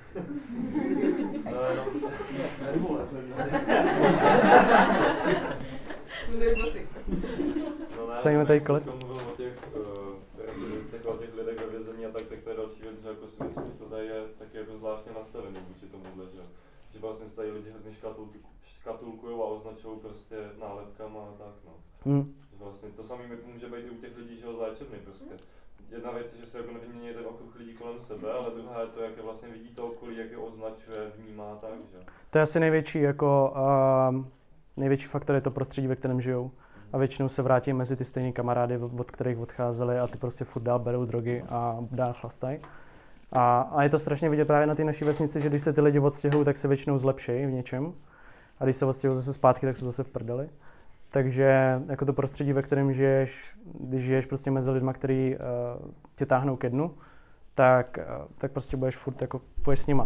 Stavíme tady kolik? O těch lidech ve vězení a tak to je další věc, že jako si myslím, že to tady je taky jako zvláštně nastavený vůči tomuhle, že vlastně se tady lidi hrozně škatulkujou a označují prostě nálepkama a tak, no. Vlastně to samé může být i u těch lidí, že ho z léčebny prostě. Jedna věc je, že se jako nevymění ten okruh lidí kolem sebe, ale druhá je to, jak je vlastně vidí to okolí, jak je označuje, vnímá tak, že? To je asi největší jako největší faktor je to prostředí, ve kterém žijou. A většinou se vrátí mezi ty stejné kamarády, od kterých odcházeli a ty prostě furt dál berou drogy a dál chlastají. A je to strašně vidět právě na té naší vesnici, že když se ty lidi odstěhují, tak se většinou zlepší v něčem. A když se odstěhují zase zpátky, tak jsou zase v prdeli. Takže jako to prostředí, ve kterém žiješ, když žiješ prostě mezi lidma, kteří tě táhnou ke dnu, tak prostě budeš furt jako půjdeš s nima.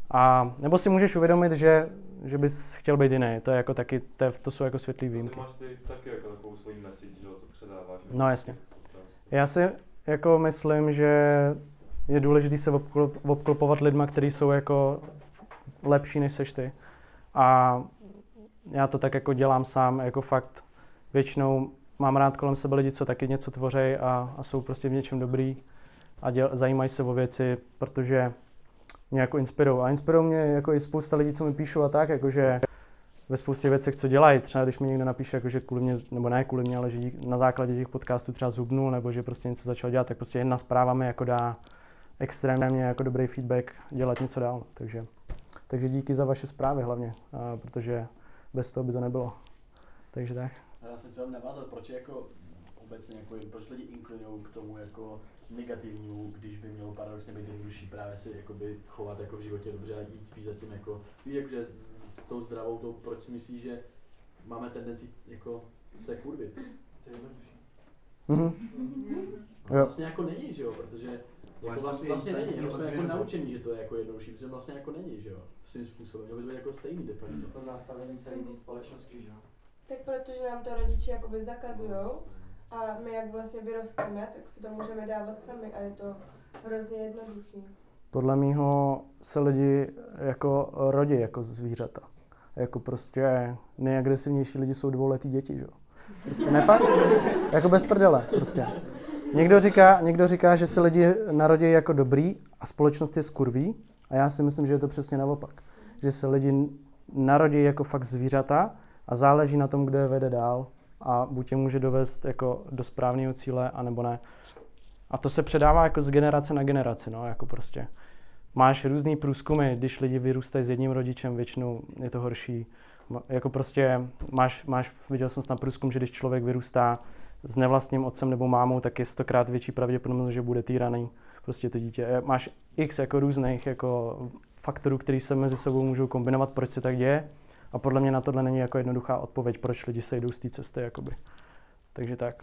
A nebo si můžeš uvědomit, že bys chtěl být jiný. To je jako taky, to jsou jako světlý výjimky. Ty máš ty taky jako takovou svoji message, že, co předáváš. No jasně. Já si jako myslím, že je důležité se obklopovat lidma, kteří jsou jako lepší než seš ty. A já to tak jako dělám sám, jako fakt většinou mám rád kolem sebe lidi, co taky něco tvoří a jsou prostě v něčem dobrý a zajímají se o věci, protože mě jako inspirují. A inspirují mě jako i spousta lidí, co mi píšou a tak, jakože ve spoustě věcech, co dělají. Třeba když mi někdo napíše, jakože kvůli mě, nebo ne kvůli mě, ale že na základě těch podcastů třeba zhubnul, nebo že prostě něco začal dělat, tak prostě jedna zpráva mi jako dá extrémně jako dobrý feedback dělat něco dál. Takže díky za vaše zprávy hlavně, protože bez toho by to nebylo. Takže tak. Já jsem chtěl navázat, proč jako obecně jako, proč lidi inklinují k tomu jako negativnímu, když by mělo paradoxně být jednodušší právě si jakoby chovat jako v životě dobře a jít spíš za tím jako, víš, jakože s tou zdravou, proč si myslíš, že máme tendenci jako se kurvit? To je jednodušší. Vlastně jako není, že jo, protože jako vlastně není, jenom jsme jako naučení, že to je jako jednodušší, protože vlastně jako není, že jo, svým způsobem, mělo by to být jako stejný de facto. To nastavení celé té společnosti, že jo. Tak protože nám to rodiče jakoby zakazujou a my jak vlastně vyrosteme, tak si to můžeme dávat sami a je to hrozně jednoduchý. Podle mýho se lidi jako rodí jako zvířata. Jako prostě nejagresivnější lidi jsou dvouletý děti, že jo. Prostě nefakt? Jako bez prdele, prostě. Někdo říká, že se lidi narodí jako dobrý a společnost je skurví a já si myslím, že je to přesně naopak. Že se lidi narodí jako fakt zvířata a záleží na tom, kdo je vede dál a buď je může dovést jako do správného cíle, anebo ne. A to se předává jako z generace na generaci, no, jako prostě. Máš různý průzkumy, když lidi vyrůstají s jedním rodičem, většinou je to horší. Jako prostě viděl jsem na průzkum, že když člověk vyrůstá s nevlastním otcem nebo mámou, tak je 100krát větší pravděpodobnost, že bude týraný prostě to dítě. Máš x jako různých jako faktorů, které se mezi sebou můžou kombinovat, proč se tak děje. A podle mě na tohle není jako jednoduchá odpověď, proč lidi se jdou z té cesty, jakoby. Takže tak.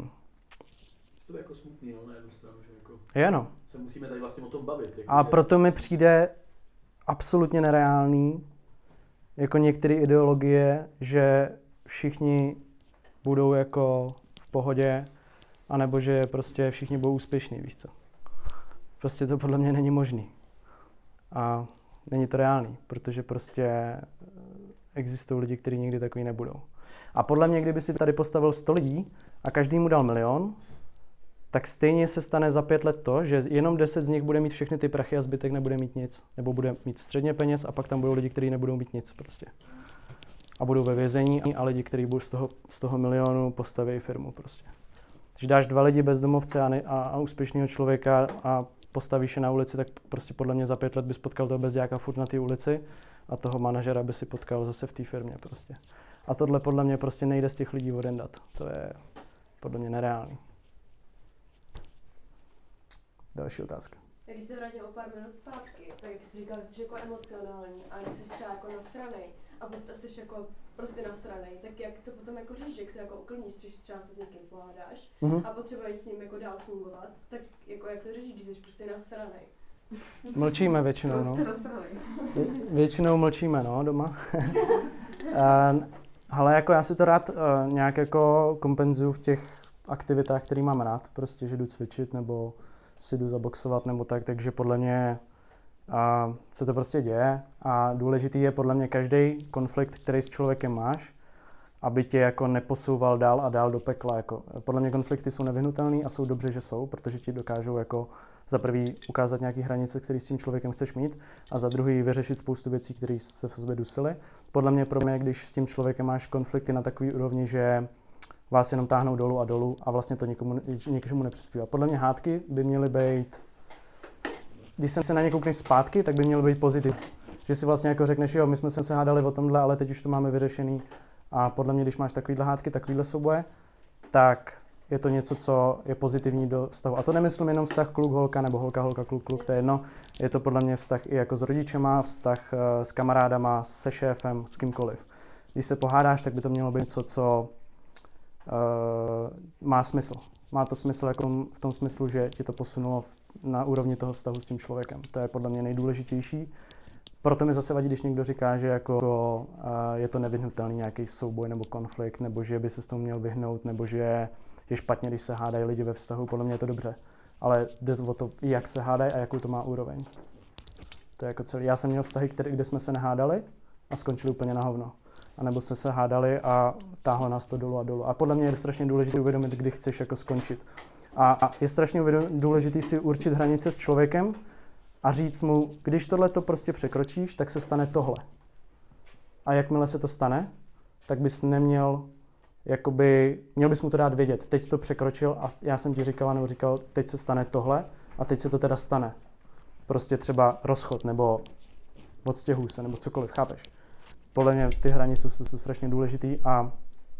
To je jako smutný, no, na jednu stranu, že jako je, no. Se musíme tady vlastně o tom bavit. Jako a že... proto mi přijde absolutně nereálný, jako některé ideologie, že všichni budou jako v pohodě, anebo že prostě všichni budou úspěšní, víš co. Prostě to podle mě není možný. A není to reálný, protože prostě existují lidi, kteří nikdy takový nebudou. A podle mě, kdyby si tady postavil 100 lidí a každý mu dal 1 000 000, tak stejně se stane za 5 let to, že jenom 10 z nich bude mít všechny ty prachy a zbytek nebude mít nic. Nebo bude mít středně peněz a pak tam budou lidi, kteří nebudou mít nic prostě. A budou ve vězení a lidi, kteří budou z toho 1 000 000 postaví firmu prostě. Když dáš 2 lidi bezdomovce a úspěšného člověka a postavíš je na ulici, tak prostě podle mě za 5 let bys potkal toho bezděláka furt na té ulici a toho manažera by si potkal zase v té firmě prostě. A tohle podle mě prostě nejde z těch lidí odendat. To je podle mě nereálný. Další otázka. Když se vrátím o pár minut zpátky, tak jak jsi říkal, že jsi jako emocionální a když jsi třeba jako nasranej a potom jsi jako prostě nasranej, tak jak to potom jako říš, jak se jako uklidníš, třeba se s někým pohádáš a potřebuješ s ním jako dál fungovat, tak jako jak to řešíš, když jsi prostě nasranej? Mlčíme většinou, no. Většinou mlčíme, no, doma. Ale jako já si to rád nějak jako kompenzuju v těch aktivitách, které mám rád, prostě, že jdu cvičit nebo si jdu zaboxovat nebo tak, takže podle mě se to prostě děje a důležitý je podle mě každý konflikt, který s člověkem máš, aby tě jako neposouval dál a dál do pekla. Jako. Podle mě konflikty jsou nevyhnutelný a jsou dobře, že jsou, protože ti dokážou jako za prvý ukázat nějaké hranice, které s tím člověkem chceš mít a za druhý vyřešit spoustu věcí, které se v sobě dusily. Podle mě pro mě, když s tím člověkem máš konflikty na takový úrovni, že vás jenom táhnou dolů a dolů a vlastně to nikomu nepřispívá. Podle mě hádky by měly být, když se na ně koukneš zpátky, tak by měly být pozitivní. Že si vlastně jako řekneš, jo, my jsme se hádali o tomhle, ale teď už to máme vyřešený. A podle mě, když máš takovýhle hádky, takovýhle souboje, tak je to něco, co je pozitivní do vztahu. A to nemyslím jenom vztah kluk-holka nebo holka-holka, kluk-kluk, to je jedno. Je to podle mě vztah i jako s rodičema, vztah s kamarádama, se šéfem, s kýmkoliv. Když se pohádáš, tak by to mělo být něco, co má smysl. Má to smysl jako v tom smyslu, že ti to posunulo na úrovni toho vztahu s tím člověkem. To je podle mě nejdůležitější. proto mi zase vadí, když někdo říká, že jako je to nevyhnutelný nějaký souboj nebo konflikt, nebo že by se s tomu měl vyhnout, nebo že je špatně, když se hádají lidi ve vztahu. Podle mě je to dobře. Ale jde o to, jak se hádají a jakou to má úroveň. To je jako celý. Já jsem měl vztahy, kde jsme se nehádali a skončili úplně na hovno. A nebo jsme se hádali a táhlo nás to dolů a dolů. A podle mě je strašně důležité uvědomit, kdy chceš jako skončit. A je strašně důležité si určit hranice s člověkem a říct mu, když tohle to prostě překročíš, tak se stane tohle. A jakmile se to stane, tak bys neměl, měl bys mu to dát vědět. Teď jsi to překročil a já jsem ti říkal, teď se stane tohle a teď se to teda stane. Prostě třeba rozchod nebo odstěhuj se nebo cokoliv, chápeš? Podle mě ty hranice jsou strašně důležitý a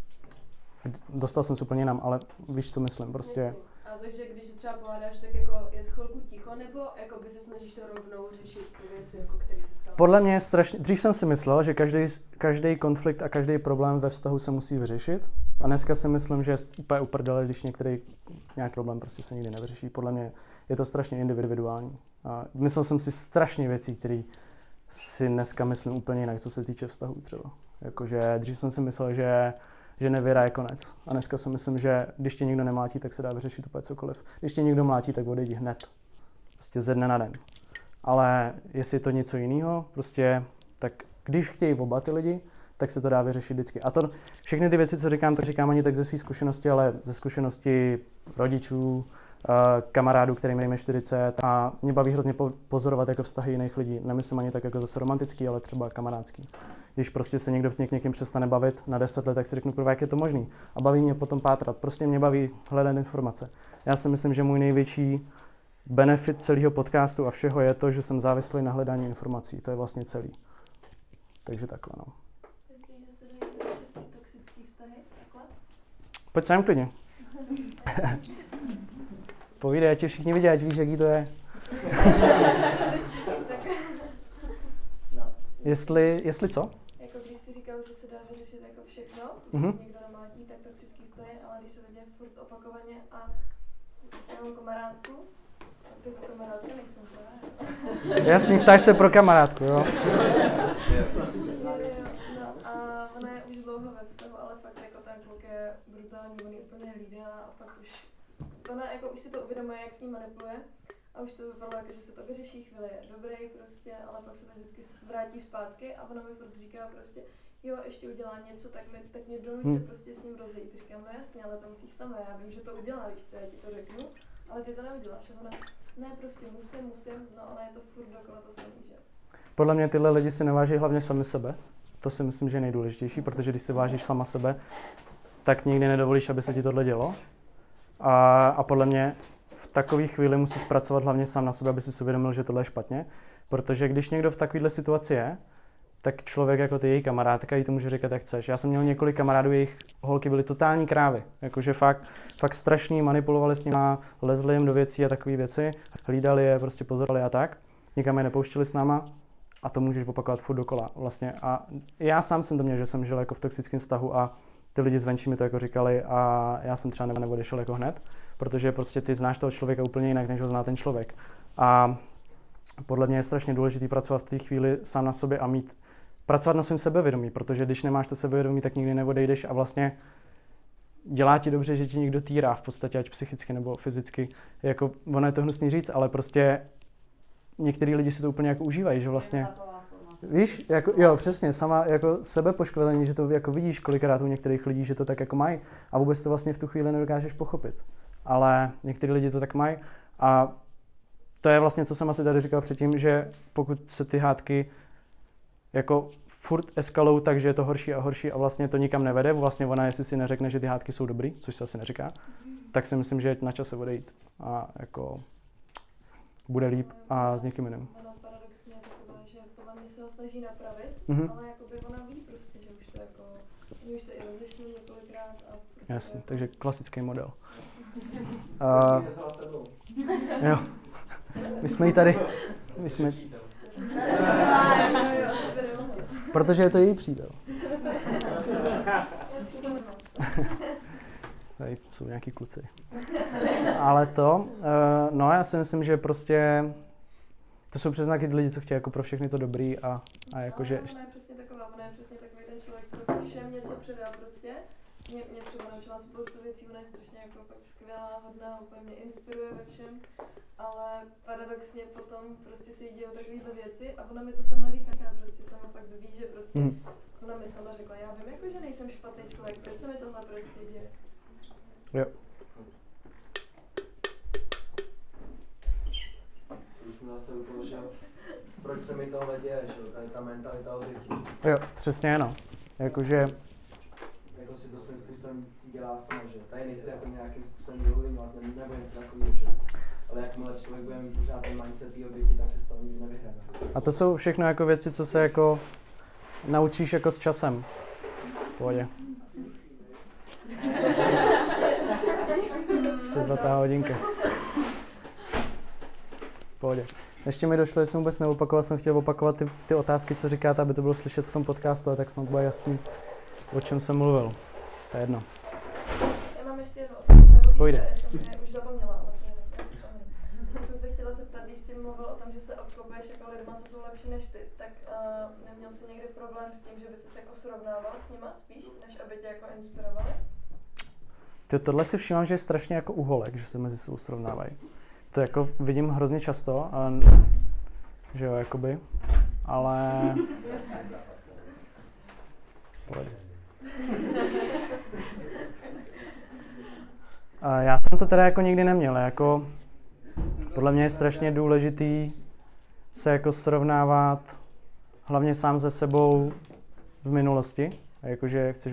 dostal jsem se úplně jinam, ale víš, co myslím, prostě. A takže když se třeba pohádáš, tak jako je chvilku ticho, nebo jako by se snažíš to rovnou řešit ty věci, jako který se stalo? Podle mě je strašně, dřív jsem si myslel, že každý konflikt a každý problém ve vztahu se musí vyřešit. A dneska si myslím, že je úplně uprdele, když nějaký problém prostě se nikdy nevyřeší. Podle mě je to strašně individuální. A myslel jsem si strašně věcí, které si dneska myslím úplně jinak, co se týče vztahů třeba. Jakože dřív jsem si myslel, že nevěra je konec. A dneska si myslím, že když tě nikdo nemlátí, tak se dá vyřešit úplně cokoliv. Když tě někdo mlátí, tak odejdi hned. Prostě ze dne na den. Ale jestli je to něco jiného, prostě, tak když chtějí oba ty lidi, tak se to dá vyřešit vždycky. A to všechny ty věci, co říkám, tak říkám ani tak ze své zkušenosti, ale ze zkušenosti rodičů, kamarádů, kterým je 40. A mě baví hrozně pozorovat jako vztahy jiných lidí. Nemyslím ani tak jako zase romantický, ale třeba kamarádský. Když prostě se někdo s někým přestane bavit na 10 let, tak si řeknu, jak je to možný. A baví mě potom pátrat. Prostě mě baví hledat informace. Já si myslím, že můj největší benefit celého podcastu a všeho je to, že jsem závislý na hledání informací. To je vlastně celý. Takže takhle, no. Myslíš, že se dají vyřešit ty toxické vztahy takhle? Pojď sem klidně. Povídej, ať tě všichni vidí, ať víš, jaký to je. Jestli co? Jako když jsi říkal, že se dá vyřešit jako všechno, někdo nemlátí, tak toxický vztahy, ale když se to děje furt opakovaně a já mám kamarádku, ty kamarádka nejsem to. Jasný, ptáš se pro kamarádku, jo. No a ona je už dlouho ve vztahu, ale fakt jako ten kluk je brutální, on je úplně hlídá a pak už ona jako už si to uvědomuje, jak s ním manipuluje a už to vypadalo jako, že se to vyřeší, chvíli je dobrý prostě, ale pak se to vždycky vrátí zpátky a ona mi furt říká prostě, jo, ještě udělá něco, tak mě donutí se prostě s ním rozejít. Říkám, no jasně, ale to musíš sama, já vím, že to udělá, víš co, já ti to řeknu, ale ty to neuděláš. A ona, ne, prostě musím, no ale je to furt dokola to samý, že? Podle mě tyhle lidi si neváží hlavně sami sebe. To si myslím, že je nejdůležitější, protože když si vážíš sama sebe, tak nikdy nedovolíš, aby se ti tohle dělo. A podle mě v takové chvíli musíš pracovat hlavně sám na sobě, aby si uvědomil, že tohle je špatně. Protože když někdo v takovéhle situaci je, tak člověk jako ty její kamarádka jí to může říkat, jak chceš. Já jsem měl několik kamarádů, jejich holky byly totální krávy. Jakože fakt strašný, manipulovali s nima, lezli jim do věcí a takové věci, hlídali je, prostě pozorovali a tak. Nikam je nepouštěli s náma a to můžeš opakovat furt dokola vlastně. A já sám jsem to měl, že jsem žil jako v toxickém vztahu a ty lidi zvenčí mi to jako říkali a já jsem třeba neodešel jako hned, protože prostě ty znáš toho člověka úplně jinak, než ho zná ten člověk. A podle mě je strašně důležité pracovat v té chvíli sám na sobě a pracovat na svém sebevědomí, protože když nemáš to sebevědomí, tak nikdy neodejdeš a vlastně dělá ti dobře, že ti někdo týrá v podstatě, ať psychicky nebo fyzicky. Jako, ono je to hnusný říct, ale prostě některý lidi si to úplně jako užívají, že vlastně... Víš, jako, jo, přesně, sama jako sebepoškození, že to jako vidíš kolikrát u některých lidí, že to tak jako mají a vůbec to vlastně v tu chvíli nedokážeš pochopit. Ale některý lidi to tak mají a to je vlastně, co jsem asi tady říkal předtím, že pokud se ty hádky jako furt eskalou, takže je to horší a horší a vlastně to nikam nevede, vlastně ona, jestli si neřekne, že ty hádky jsou dobrý, což se asi neříká, tak si myslím, že je na čase odejít a jako bude líp a s někým jiným. Se ho snaží napravit, ale jakoby ona ví prostě, že už to jako, oni už se i rozlišní několikrát a... Jasně, takže klasický model. Jo, my jsme jí tady, protože je to její přítel. Tady jsou nějaký kluci. Ale to, no já si myslím, že prostě To jsou přesně taky lidi, co chtějí jako pro všechny to dobrý a jakože... Ona je přesně taková, ona je přesně takový ten člověk, co všem něco předá prostě. Mě třeba naučila spoustu věcí, ona je strašně jako fakt skvělá, hodná, úplně mě inspiruje ve všem, ale paradoxně potom prostě se jí dějou takovýhle věci a ona mi to sama říká, prostě sama fakt ví, že prostě ona mi sama řekla, já vím jako, že nejsem špatný člověk, proč se mi tohle prostě děje. Jo. Už jsme zase u toho, že proč se mi tohle děje, že tady ta mentalita obětí. Jo, přesně no. Jakože... Jako si to svým způsobem dělá sama, že tady nechci jako nějakým způsobem vyhovinovat, nebo něco takového, že? Ale jakmile člověk bude mít pořád ten mindset té oběti, tak se z toho nikdy nevyhrabe. A to jsou všechno jako věci, co se jako naučíš jako s časem. V pohodě. Ještě zlatá hodinka. V pohodě. Ještě mi došlo, že jsem vůbec neopakoval, jsem chtěl opakovat ty otázky, co říkáte, aby to bylo slyšet v tom podcastu, a tak snad bude jasný, o čem jsem mluvil. To je jedno. Já mám ještě jednu otázku, Pojde. Já už zapomněla, ale to je jedno. Já jsem se chtěla zeptat, když jsi mluvil o tom, že se obklopuješ jako lidma, co jsou lepší než ty, tak neměl jsi někdy problém s tím, že by se jako srovnával s nima spíš, než aby tě jako inspirovali? Tohle si všímám, že je strašně jako uholek, že se mezi sebou srovnávají. To jako vidím hrozně často, že jo, jakoby, ale... Já jsem to teda jako nikdy neměl, jako... Podle mě je strašně důležitý se jako srovnávat hlavně sám se sebou v minulosti. Jakože chceš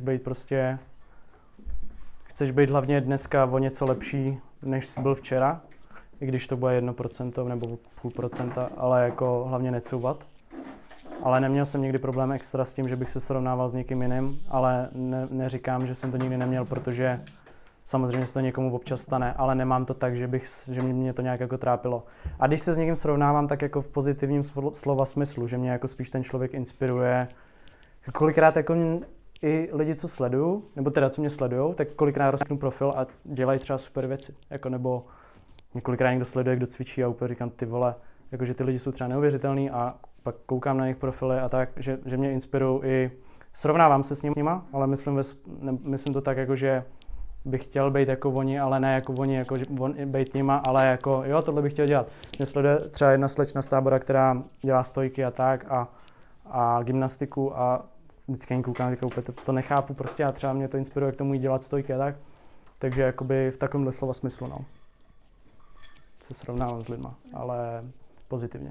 být hlavně dneska o něco lepší, než jsi byl včera. I když to bude 1% nebo 0,5%, ale jako hlavně necouvat. Ale neměl jsem nikdy problém extra s tím, že bych se srovnával s někým jiným, ale neříkám, že jsem to nikdy neměl, protože samozřejmě se to někomu občas stane, ale nemám to tak, že mě to nějak jako trápilo. A když se s někým srovnávám, tak jako v pozitivním slova smyslu, že mě jako spíš ten člověk inspiruje. Kolikrát jako i lidi, co sleduju, nebo teda co mě sledujou, tak kolikrát rozkliknu profil a dělají třeba super věci. Jako nebo několikrát někdo sleduje, kdo cvičí a úplně říkám, ty vole, jakože ty lidi jsou třeba neuvěřitelný a pak koukám na jejich profily a tak, že mě inspirují i srovnávám se s nima, ale myslím to tak, jako že bych chtěl být jako oni, ale ne jako oni, jako být nima, ale jako jo, tohle bych chtěl dělat. Mě sleduje třeba jedna slečna z tábora, která dělá stojky a tak a gymnastiku a vždycky jen koukám, říkám, úplně to nechápu prostě a třeba mě to inspiruje k tomu jít dělat stojky a tak. Takže jakoby v takovémhle slova smyslu, no. Se srovnávám s lidma, ale pozitivně.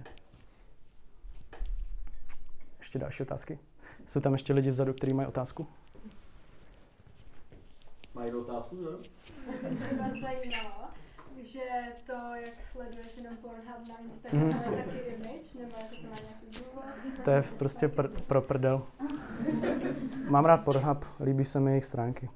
Ještě další otázky? Jsou tam ještě lidi vzadu, kteří mají otázku? Mají otázku, jo? Mě vás zajímalo, že to, jak sleduješ jenom Pornhub na Instagramu, je taky image, nebo jako to má nějaký důvod? To je prostě pro prdel. Mám rád Pornhub, líbí se mi jejich stránky.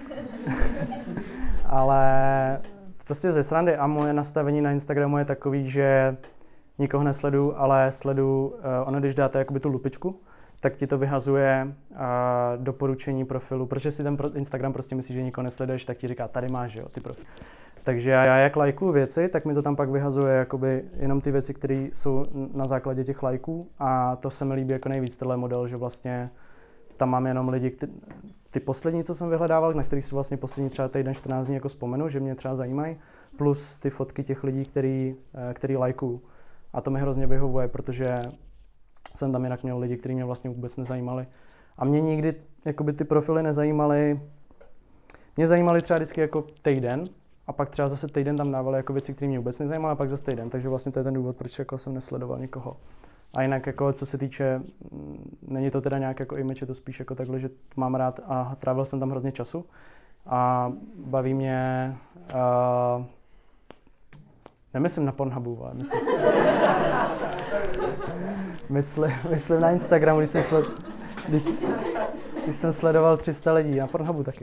Ale prostě ze srandy a moje nastavení na Instagramu je takový, že nikoho nesleduju, ale sleduju, ono když dáte jakoby tu lupičku, tak ti to vyhazuje doporučení profilu, protože si ten Instagram prostě myslí, že nikoho nesleduješ, tak ti říká, tady máš, jo, ty profil. Takže já jak lajkuju věci, tak mi to tam pak vyhazuje jakoby jenom ty věci, které jsou na základě těch lajků a to se mi líbí jako nejvíc, tenhle model, že vlastně tam mám jenom lidi, ty poslední, co jsem vyhledával, na kterých si vlastně poslední třeba týden 14 dní jako vzpomenu, že mě třeba zajímají, plus ty fotky těch lidí, který lajkuju. A to mi hrozně vyhovuje, protože jsem tam jinak měl lidi, kteří mě vlastně vůbec nezajímali. A mě nikdy jakoby ty profily nezajímaly. Mě zajímaly třeba vždycky jako týden a pak třeba zase týden tam dávali jako věci, které mě vůbec nezajímaly a pak zase týden. Takže vlastně to je ten důvod, proč jako jsem nesledoval nikoho. A jinak jako co se týče, není to teda nějak jako image, je to spíš jako takhle, že mám rád a trávil jsem tam hrozně času. A baví mě, nemyslím na Pornhubu, ale myslím na Instagramu, když jsem sledoval 300 lidí, na Pornhubu taky.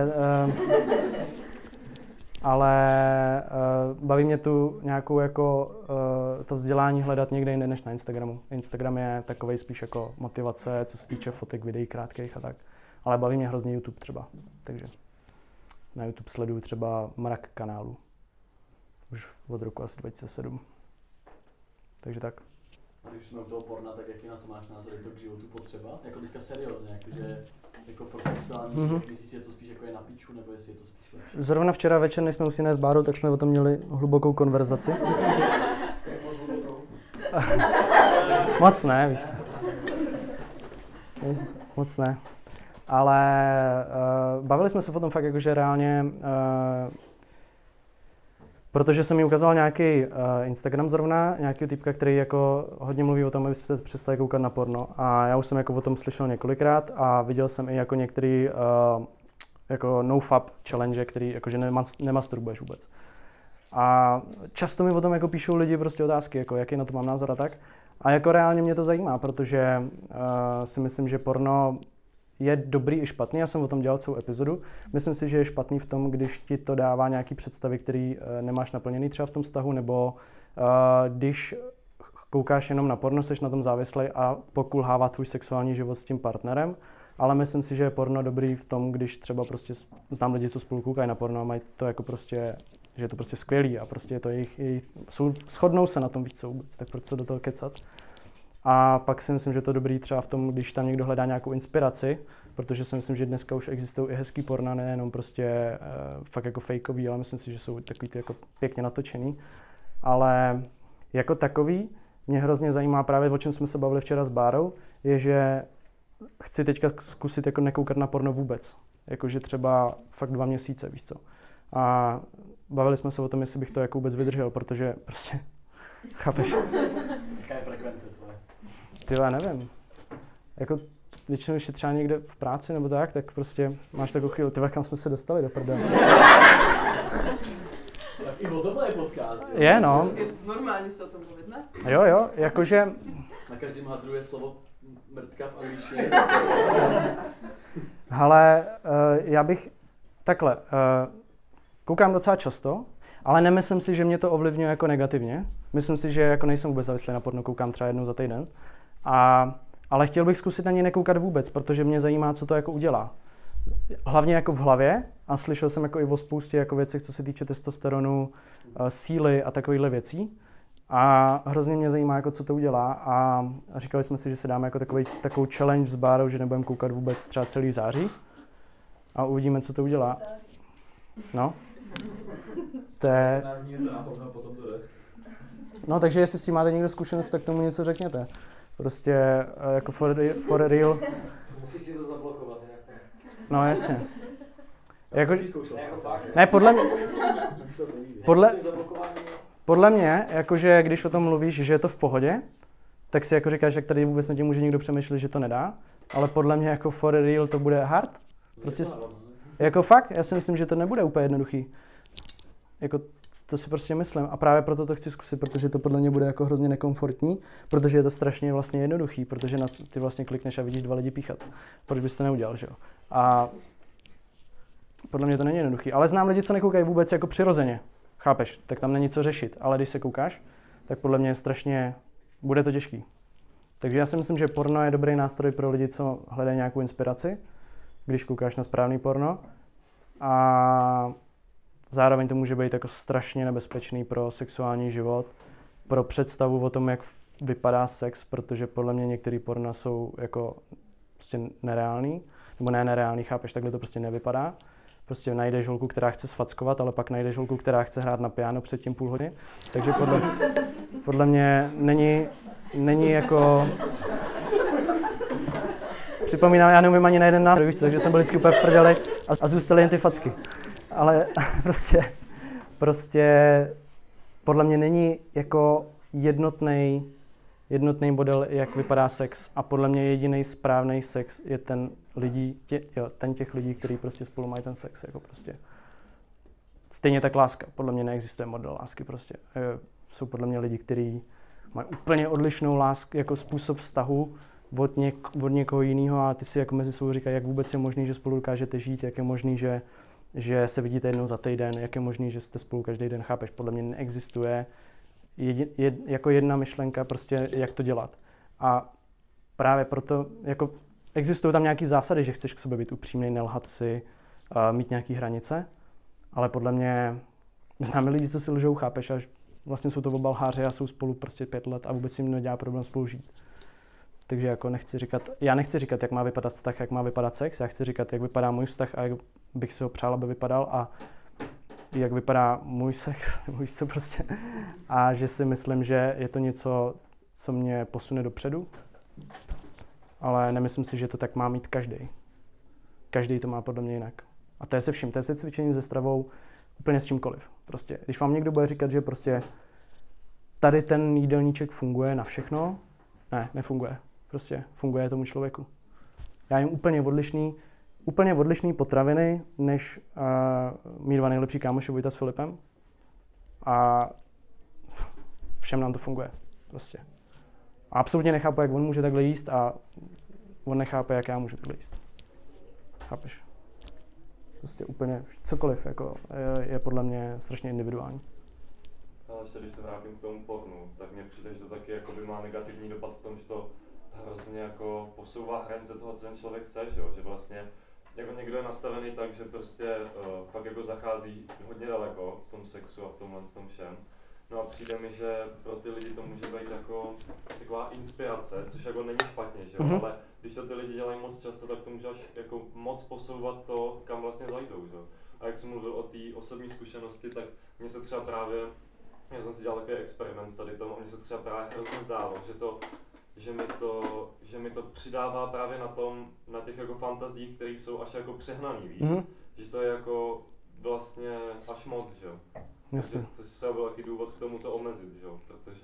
Ale baví mě tu nějakou jako to vzdělání hledat někde jinde než na Instagramu. Instagram je takovej spíš jako motivace, co se týče fotek, videí krátkých a tak. Ale baví mě hrozně YouTube třeba, takže na YouTube sleduju třeba mrak kanálů. Už od roku asi 2007. Takže tak. A když jsme u toho porna, tak jaký na to máš názor? Je to k životu potřeba? Jako teďka seriózně, jakože jako pro sexuální život, myslíš si, je to spíš jako je na piču, nebo jestli je to spíš lepší? Zrovna včera večer, než jsme u Siné z Báru, tak jsme o tom měli hlubokou konverzaci. Moc ne, víš co. Moc ne. Ale bavili jsme se o tom fakt jakože reálně, protože jsem mi ukazoval nějaký Instagram zrovna, nějaký typka, který jako hodně mluví o tom, abyste přestali koukat na porno. A já už jsem jako o tom slyšel několikrát a viděl jsem i jako některý jako nofap challenge, který jakože nemasturbuješ vůbec. A často mi o tom jako píšou lidi prostě otázky, jako jaký na to mám názor a tak. A jako reálně mě to zajímá, protože si myslím, že porno je dobrý i špatný. Já jsem o tom dělal celou epizodu. Myslím si, že je špatný v tom, když ti to dává nějaký představy, který nemáš naplněný třeba v tom vztahu, nebo když koukáš jenom na porno, seš na tom závislý a pokulhává tvůj sexuální život s tím partnerem. Ale myslím si, že je porno dobrý v tom, když třeba prostě znám lidi, co spolu koukají na porno a mají to jako prostě, že je to prostě skvělý a prostě je to shodnou se na tom víc co vůbec, tak proč se do toho kecat. A pak si myslím, že to je dobrý třeba v tom, když tam někdo hledá nějakou inspiraci, protože si myslím, že dneska už existují i hezký porna, nejenom prostě fakt jako fejkový, ale myslím si, že jsou takový ty jako pěkně natočený. Ale jako takový mě hrozně zajímá právě, o čem jsme se bavili včera s Bárou, je, že chci teďka zkusit jako nekoukat na porno vůbec. Jakože třeba fakt 2 měsíce, víš co. A bavili jsme se o tom, jestli bych to jako vůbec vydržel, protože prostě, chápeš? Jaká je frekvence tvoje? Tyhle, nevím. Jako většinou, když je třeba někde v práci nebo tak prostě máš takovou chvíli, tyhle, kam jsme se dostali do prdele. Tak i o tomhle je podcast, jo? Je, no. Je normálně se o tom mluvit, ne? Jo, jakože... Na každém hadru je slovo mrtka v angličtině. Hele, já bych takhle, koukám docela často, ale nemyslím si, že mě to ovlivňuje jako negativně. Myslím si, že jako nejsem vůbec závislý na porno, koukám třeba 1 za týden. Ale chtěl bych zkusit na něj nekoukat vůbec, protože mě zajímá, co to jako udělá. Hlavně jako v hlavě a slyšel jsem jako i o spoustě jako věcech, co se týče testosteronu, síly a takovýchhle věcí. A hrozně mě zajímá, jako co to udělá a říkali jsme si, že se dáme jako takovou challenge s Bárou, že nebudeme koukat vůbec třeba celý září a uvidíme, co to udělá. No. To je... No, takže jestli s tím máte někdo zkušenost, tak tomu něco řekněte. Prostě jako for real. Musíš si to zablokovat, jinak to... No, jasně. Jako, ne, podle mě, jakože když o tom mluvíš, že je to v pohodě, tak si jako říkáš, jak tady vůbec na tím může někdo přemýšlet, že to nedá, ale podle mě jako for real to bude hard. Prostě, jako fakt, já si myslím, že to nebude úplně jednoduchý. Jako, to si prostě myslím a právě proto to chci zkusit, protože to podle mě bude jako hrozně nekomfortní, protože je to strašně vlastně jednoduchý, protože ty vlastně klikneš a vidíš 2 lidi píchat. Proč bys to neudělal, že jo? A podle mě to není jednoduchý, ale znám lidi, co nekoukají vůbec jako přirozeně. Chápeš? Tak tam není co řešit, ale když se koukáš, tak podle mě strašně bude to těžký. Takže já si myslím, že porno je dobrý nástroj pro lidi, co hledají nějakou inspiraci, když koukáš na správný porno. A zároveň to může být jako strašně nebezpečný pro sexuální život, pro představu o tom, jak vypadá sex, protože podle mě některé porna jsou jako prostě nereální, nebo ne nereální, chápeš, takhle to prostě nevypadá. Prostě najdeš holku, která chce sfackovat, ale pak najdeš holku, která chce hrát na piano předtím půl hodiny. Takže podle mě není jako... Připomínám, já neumím ani na jeden nástroj, víš co, takže jsem byl vždycky úplně v prdeli a zůstaly jen ty facky. Ale prostě podle mě není jako jednotný model, jak vypadá sex a podle mě jediný správný sex je ten těch lidí, kteří prostě spolu mají ten sex, jako prostě. Stejně tak láska, podle mě neexistuje model lásky prostě. Jsou podle mě lidi, kteří mají úplně odlišnou lásku, jako způsob vztahu od někoho jiného a ty si jako mezi sebou říkají, jak vůbec je možný, že spolu dokážete žít, jak je možný, že se vidíte 1 za týden, jak je možný, že jste spolu každý den, chápeš, podle mě neexistuje jako jedna myšlenka prostě, jak to dělat. A právě proto, jako existují tam nějaké zásady, že chceš k sobě být upřímný, nelhat si, mít nějaké hranice, ale podle mě známe lidi, co si lžou, chápeš, a Vlastně jsou to oba lháři a jsou spolu prostě 5 let a vůbec jim nedělá problém spolu žít. Takže jako já nechci říkat, jak má vypadat vztah, jak má vypadat sex, já chci říkat, jak vypadá můj vztah a jak bych si ho přál, aby vypadal a jak vypadá můj sex, víš co prostě. A že si myslím, že je to něco, co mě posune dopředu, ale nemyslím si, že to tak má mít každý. Každý to má podle mě jinak. A to je se vším, to je se cvičením, se stravou, úplně s čímkoliv. Prostě, když vám někdo bude říkat, že prostě tady ten jídelníček funguje na všechno, ne, nefunguje. Prostě funguje tomu člověku. Já jim úplně odlišný potraviny, než mít 2 nejlepší kámoši Vojta s Filipem. A všem nám to funguje. Prostě. A absolutně nechápu, jak on může takhle jíst a on nechápe, jak já můžu takhle jíst. Chápeš? Prostě úplně cokoliv jako, je podle mě strašně individuální. Ale ještě když se vrátím k tomu pornu, tak mně přijde, že to taky jakoby má negativní dopad v tom, že to hrozně jako posouvá hranice toho, co ten člověk chce, že vlastně jako někdo je nastavený tak, že prostě fakt jako zachází hodně daleko v tom sexu a v tomhle tom všem. No a přijde mi, že pro ty lidi to může být jako taková inspirace, což jako není špatně, že jo? Ale když to ty lidi dělají moc často, tak to může až jako moc posouvat to, kam vlastně zajdou, že jo? A jak jsem mluvil o té osobní zkušenosti, tak mně se třeba právě, já jsem si dělal takový experiment tady tomu, a mně se třeba právě hrozně zdálo, že mi to přidává právě na těch jako fantazích, které jsou až jako přehnaný, víš? Že to je jako vlastně až moc, že jo? Jasně. Což třeba byl taky důvod k tomu to omezit, že jo? Protože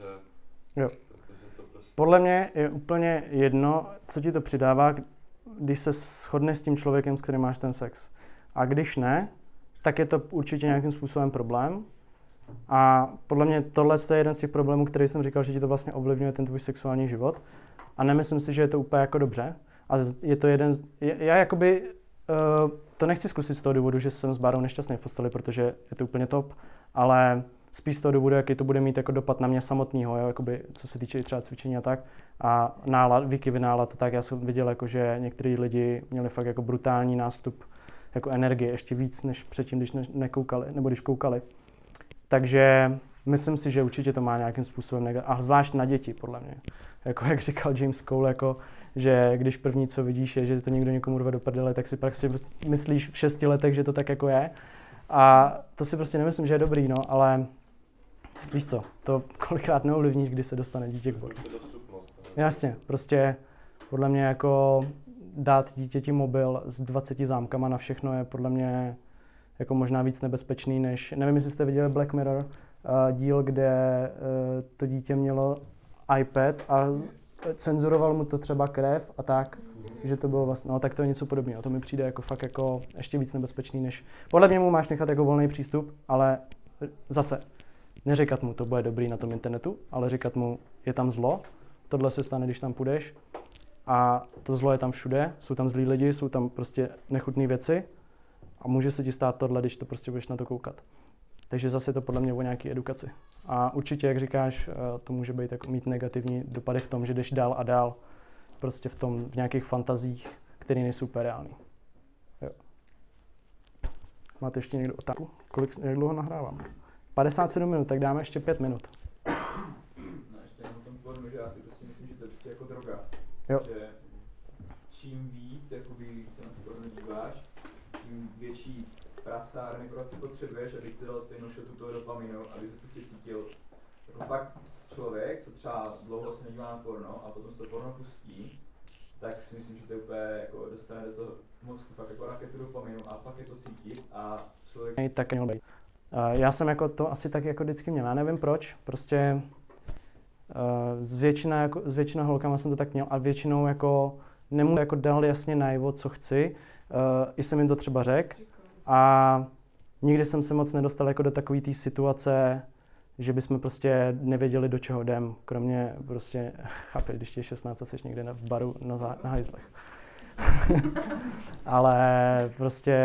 to prostě... Podle mě je úplně jedno, co ti to přidává, když se shodneš s tím člověkem, s kterým máš ten sex. A když ne, tak je to určitě nějakým způsobem problém. A podle mě tohle je jeden z těch problémů, který jsem říkal, že ti to vlastně ovlivňuje ten tvůj sexuální život. A nemyslím si, že je to úplně jako dobře. A je to jeden já jakoby to nechci zkusit z toho důvodu, že jsem s Bárou nešťastný v posteli, protože je to úplně top, ale spíš z toho důvodu, jaký to bude mít jako dopad na mě samotného, jakoby, co se týče třeba cvičení a tak. A výkyvy nálad, tak já jsem viděl, jako, že některý lidi měli fakt jako brutální nástup jako energie, ještě víc než předtím, když nekoukali, nebo když koukali. Takže myslím si, že určitě to má nějakým způsobem a zvlášť na děti, podle mě. Jako jak říkal James Cole, jako, že když první, co vidíš, je, že to někdo někomu rve do prdele, tak si prostě myslíš v 6 letech, že to tak jako je. A to si prostě nemyslím, že je dobrý, no, ale víš co, to kolikrát neovlivníš, kdy se dostane dítě k bodu. Jasně, prostě podle mě jako dát dítěti mobil s 20 zámkama na všechno je podle mě jako možná víc nebezpečný než, nevím, jestli jste viděli Black Mirror, díl, kde to dítě mělo iPad a cenzuroval mu to třeba krev a tak, že to bylo vlastně, no tak to je něco podobného. To mi přijde jako fakt jako ještě víc nebezpečný než, podle mě mu máš nechat jako volný přístup, ale zase neříkat mu, to bude dobrý na tom internetu, ale říkat mu, je tam zlo, tohle se stane, když tam půjdeš a to zlo je tam všude, jsou tam zlí lidi, jsou tam prostě nechutné věci a může se ti stát tohle, když to prostě budeš na to koukat. Takže zase je to podle mě o nějaké edukaci. A určitě, jak říkáš, to může být jako mít negativní dopady v tom, že jdeš dál a dál prostě v nějakých fantazích, které nejsou super reální. Jo. Máte ještě někdo otázku? Jak dlouho nahrávám? 57 minut, tak dáme ještě 5 minut. No ještě jenom tom pornu, že já si prostě myslím, že to je prostě jako droga. Jo. Že čím víc jakoby se na to porno díváš, tím větší prasárny potřebuješ, abych ty dal stejnou šotu toho dopaminu, aby se prostě cítil jako fakt člověk, co třeba dlouho se nedívá na porno a potom se to porno pustí, tak si myslím, že to je úplně jako dostane do toho mozku fakt jako raketu dopaminu a fakt je to cítit a člověk... Tak měl být. Já jsem jako to asi tak jako vždycky měl, já nevím proč, prostě s většinou holkama jsem to tak měl a většinou jako nemůžu jako dal jasně najevo, co chci, i jsem jim to třeba řekl a nikdy jsem se moc nedostal jako do takové té situace, že bychom prostě nevěděli, do čeho jdem, kromě prostě, chápeš, když tě je 16 a jsi někde v baru na hajzlech. Ale prostě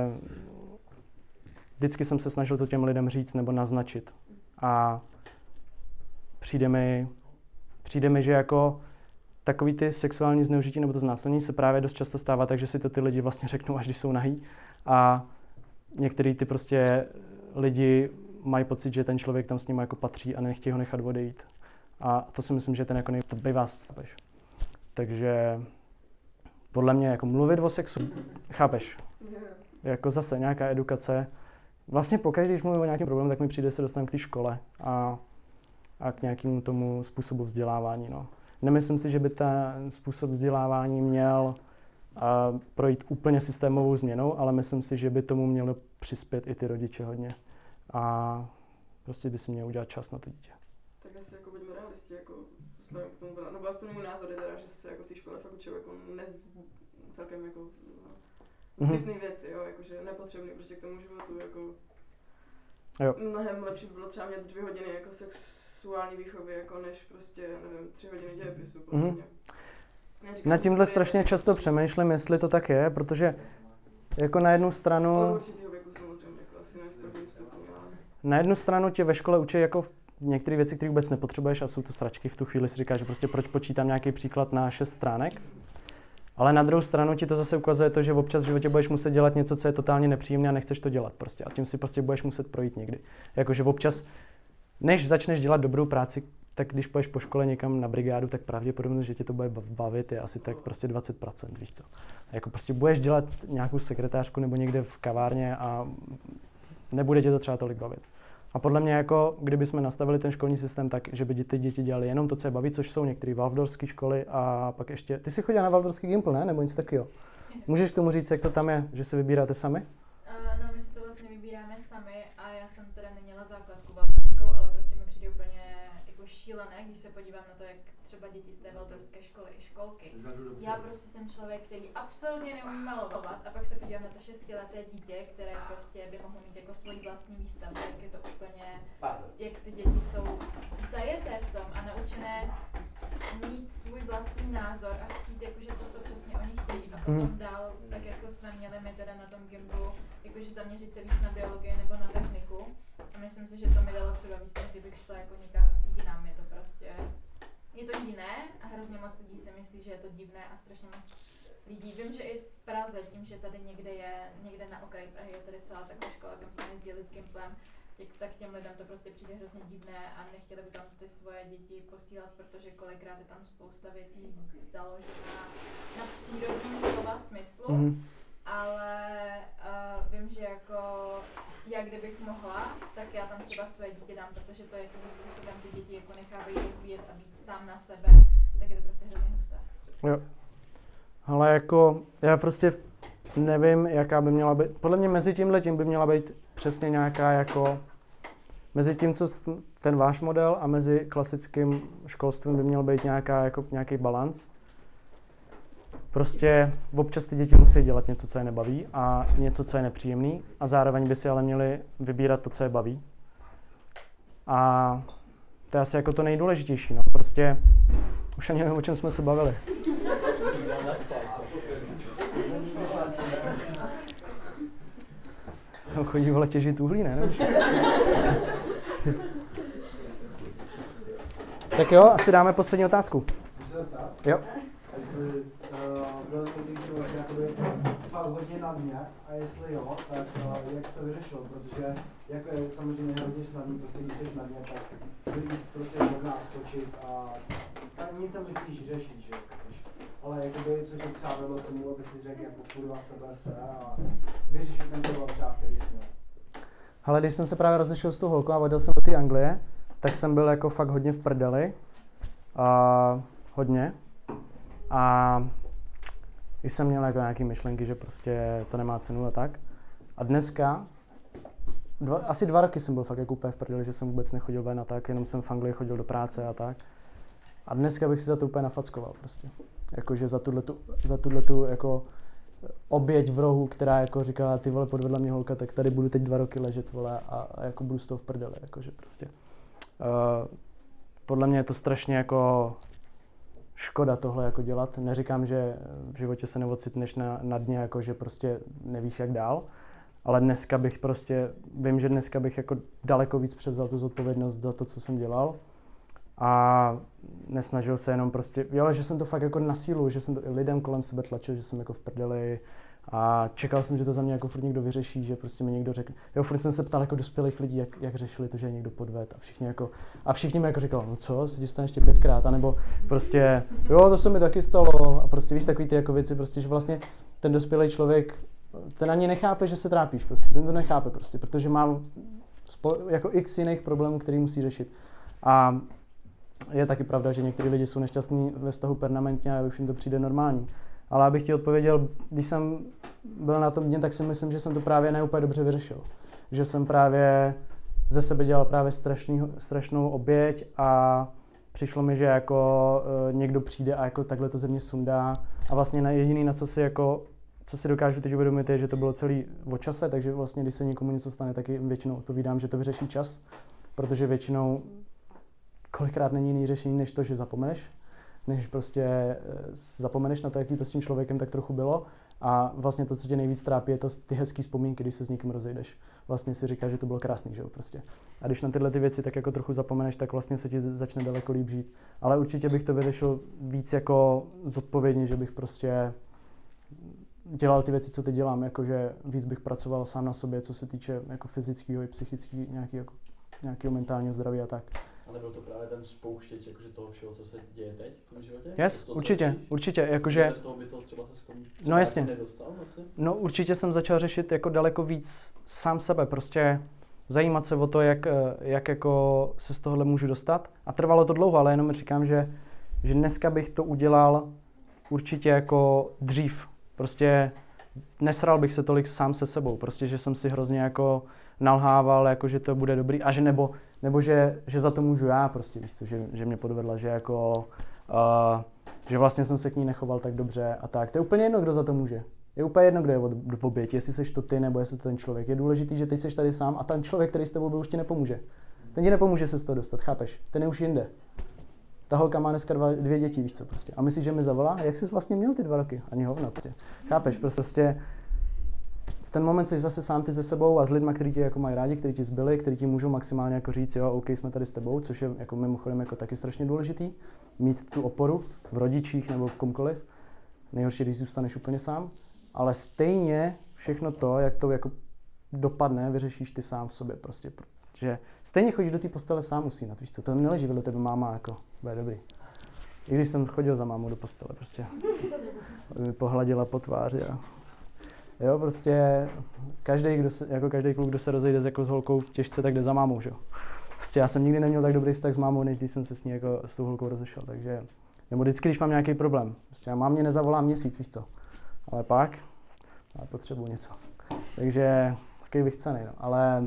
vždycky jsem se snažil to těm lidem říct nebo naznačit. A přijde mi, že jako takový ty sexuální zneužití nebo to znásilnění se právě dost často stává tak, že si to ty lidi vlastně řeknou, až když jsou nahý. A některý ty prostě lidi mají pocit, že ten člověk tam s ním jako patří a nechtějí ho nechat odejít. A to si myslím, že ten jako bývá. Takže podle mě jako mluvit o sexu, chápeš? Jako zase nějaká edukace. Vlastně pokaždé, když mluvím o nějakém problému, tak mi přijde, se dostanu k té škole a k nějakému tomu způsobu vzdělávání. No. Nemyslím si, že by ten způsob vzdělávání měl projít úplně systémovou změnou, ale myslím si, že by tomu mělo přispět i ty rodiče hodně. A prostě by si měl udělat čas na to dítě. Tak asi jako buďme realisti, jako vzhledem k tomu, nebo aspoň můj názor je teda, že se jako v té škole fakt učí jako celkem jako zbytný věci, jo, jakože nepotřebný prostě k tomu životu, jako mnohem lepší by bylo třeba mít 2 hodiny jako sexuální výchovy, jako než prostě, nevím, 3 hodiny dějepisu, podle mě. Na tímhle strašně často přemýšlím, jestli to tak je, protože jako na jednu stranu... Na jednu stranu tě ve škole učí jako některé věci, které vůbec nepotřebuješ a jsou to sračky, v tu chvíli si říkáš, že prostě proč počítám nějaký příklad na 6 stránek. Ale na druhou stranu ti to zase ukazuje to, že občas v životě budeš muset dělat něco, co je totálně nepříjemné a nechceš to dělat prostě. A tím si prostě budeš muset projít někdy. Jakože občas, než začneš dělat dobrou práci, tak když půjdeš po škole někam na brigádu, tak pravděpodobně, že tě to bude bavit, je asi tak prostě 20%, víš co. A jako prostě budeš dělat nějakou sekretářku nebo někde v kavárně a nebude tě to třeba tolik bavit. A podle mě, jako kdybychom nastavili ten školní systém tak, že by ty děti dělali jenom to, co je baví, což jsou některé waldorfské školy a pak ještě... Ty jsi chodila na waldorfský Gimpl, ne? Nebo něco takového? Můžeš k tomu říct, jak to tam je, že se vybíráte sami? No, my si to vlastně vybíráme sami a já jsem teda neměla základku waldorfskou, ale prostě mi přijde úplně jako šílené, když se podívám na to, jak třeba děti z té waldorfské školy i školky. Já prostě jsem člověk, který absolutně neumí malovat a pak se podívám na to 6leté dítě, které prostě by mohlo mít jako svoji vlastní výstavu, jak je to úplně, jak ty děti jsou zajeté v tom a naučené mít svůj vlastní názor a chtít jakože to, co přesně oni chtějí a potom dál, tak jako jsme měli my teda na tom Gimplu, jakože zaměřit se víc na biologii nebo na techniku a myslím si, že to mi dalo třeba víc, než kdybych šla jako někam jinam, je to prostě... Je to jiné a hrozně moc lidí si myslí, že je to divné a strašně moc lidí. Vím, že i v Praze, tím, že tady někde na okraji Prahy je tady celá taková škola, kam jsme jezdili s Gimplem, tak těm lidem to prostě přijde hrozně divné a nechtěli by tam ty svoje děti posílat, protože kolikrát je tam spousta věcí založená na přírodním slova smyslu. Ale vím, že jako já kdybych mohla, tak já tam třeba své dítě dám, protože to, jakým způsobem ty děti jako nechávají rozvíjet a být sám na sebe, tak je to prostě hrozně husté. Jo. Ale jako já prostě nevím, jaká by měla být, podle mě mezi tímhletím by měla být přesně nějaká jako, mezi tím, co ten váš model a mezi klasickým školstvím by měl být nějaký balanc. Prostě občas ty děti musí dělat něco, co je nebaví a něco, co je nepříjemný a zároveň by si ale měli vybírat to, co je baví. A to je asi jako to nejdůležitější, no. Prostě už ani nevím, o čem jsme se bavili. Tam chodí vole těžit uhlí, ne? Tak jo, asi dáme poslední otázku. Jo. Byl to člověk jakoby fakt hodně na mě a jestli jo, tak jak jsi to vyřešil, protože jako je samozřejmě hodně snadný, prostě když jsi na mě, tak když prostě možná skočit a nic tam nechcíš řešit, že jo, ale jakoby co tě třeba vedlo tomu, aby si řekl jako kurva sebe se a vyřešit ten problém třeba, který jsi měl. Ale když jsem se právě rozešel s tou holkou a odjel jsem do té Anglie, tak jsem byl jako fakt hodně v prdeli. Hodně. A když jsem měl jako nějaké myšlenky, že prostě to nemá cenu a tak. A dneska, asi 2 roky jsem byl fakt jako úplně v prdeli, že jsem vůbec nechodil ven a tak, jenom jsem v Anglii chodil do práce a tak. A dneska bych si za to úplně nafackoval prostě. Jakože za tuhletu jako oběť v rohu, která jako říkala, ty vole, podvedla mě holka, tak tady budu teď 2 roky ležet, vole, a jako budu z toho v prdeli, jakože prostě. Podle mě je to strašně jako škoda tohle jako dělat. Neříkám, že v životě se neocitneš na dně, jako že prostě nevíš jak dál, ale dneska bych prostě, vím, že dneska bych jako daleko víc převzal tu zodpovědnost za to, co jsem dělal a nesnažil se jenom prostě, jo, že jsem to fakt jako na sílu, že jsem to i lidem kolem sebe tlačil, že jsem jako v prdeli A čekal jsem, že to za mě jako furt někdo vyřeší, že prostě mi někdo řekne. Jo, furt jsem se ptal jako dospělých lidí, jak řešili to, že je někdo podved a všichni mi jako říkali, no co, se ti stane ještě 5krát, anebo prostě, jo, to se mi taky stalo a prostě víš takový ty jako věci, prostě, že vlastně ten dospělý člověk, ten ani nechápe, že se trápíš prostě, ten to nechápe prostě, protože má jako x jiných problémů, který musí řešit. A je taky pravda, že někteří lidi jsou nešťastní ve vztahu permanentně a už jim to přijde normální. Ale abych ti odpověděl, když jsem byl na tom dně, tak si myslím, že jsem to právě ne úplně dobře vyřešil. Že jsem právě ze sebe dělal právě strašnou oběť a přišlo mi, že jako někdo přijde a jako takhle to ze mě sundá. A vlastně jediný, na co si dokážu teď uvědomit, je, že to bylo celý o čase, takže vlastně, když se někomu něco stane, taky většinou odpovídám, že to vyřeší čas, protože většinou kolikrát není jiný řešení, než to, že zapomeneš. Než prostě zapomeneš na to, jaký to s tím člověkem tak trochu bylo. A vlastně to, co tě nejvíc trápí, je to ty hezký vzpomínky, když se s někým rozejdeš. Vlastně si říkáš, že to bylo krásný, že jo, prostě. A když na tyhle ty věci tak jako trochu zapomeneš, tak vlastně se ti začne daleko líp žít. Ale určitě bych to vyřešil víc jako zodpovědně, že bych prostě dělal ty věci, co teď dělám, jakože víc bych pracoval sám na sobě, co se týče jako fyzického i psychického, nějakého mentálního zdraví a tak. Ale byl to právě ten spouštěč jakože toho všeho, co se děje teď v tom životě? Yes, určitě, jakože... Z toho by to třeba se no jasně. Nedostal vlastně? No určitě jsem začal řešit jako daleko víc sám sebe, prostě zajímat se o to, jak jako se z tohohle můžu dostat. A trvalo to dlouho, ale jenom říkám, že dneska bych to udělal určitě jako dřív. Prostě nesral bych se tolik sám se sebou, prostě, že jsem si hrozně jako nalhával, jako, že to bude dobrý a že nebo že za to můžu já prostě, víš co, že mě podvedla, že jako, že vlastně jsem se k ní nechoval tak dobře a tak. To je úplně jedno, kdo za to může. Je úplně jedno, kdo je v oběti, jestli seš to ty nebo jestli to ten člověk. Je důležitý, že teď seš tady sám a ten člověk, který s tebou byl, už ti nepomůže. Ten ti nepomůže se z toho dostat, chápeš? Ten je už jinde. Ta holka má dneska 2 děti, víš co prostě. A myslíš, že mi zavolá? Jak jsi vlastně měl ty 2 roky? Ani hovno, prostě. Chápeš? Prostě v ten moment jsi zase sám ty se sebou a s lidma, kteří tě jako mají rádi, kteří ti zbyli, kteří ti můžou maximálně jako říct, jo, OK, jsme tady s tebou, což je jako mimochodem jako taky strašně důležitý. Mít tu oporu v rodičích nebo v komkoliv. Nejhorší, když zůstaneš úplně sám. Ale stejně všechno to, jak to jako dopadne, vyřešíš ty sám v sobě prostě. Že stejně chodíš do té postele sám usínat, víš co, to neleží vedle tebe máma, jako, bude dobrý. I když jsem chodil za mámou do postele, prostě, mi pohladila po tváři a jo, prostě, každý kluk, kdo se rozejde s holkou těžce, tak jde za mámou, že jo. Prostě já jsem nikdy neměl tak dobrý vztah s mámou, než když jsem se s ní jako s tou holkou rozešel, takže, nebo vždycky, když mám nějaký problém, prostě já mámě nezavolá měsíc, víš co, ale pak, já potřebuji něco, takže takový bych cenej, no, ale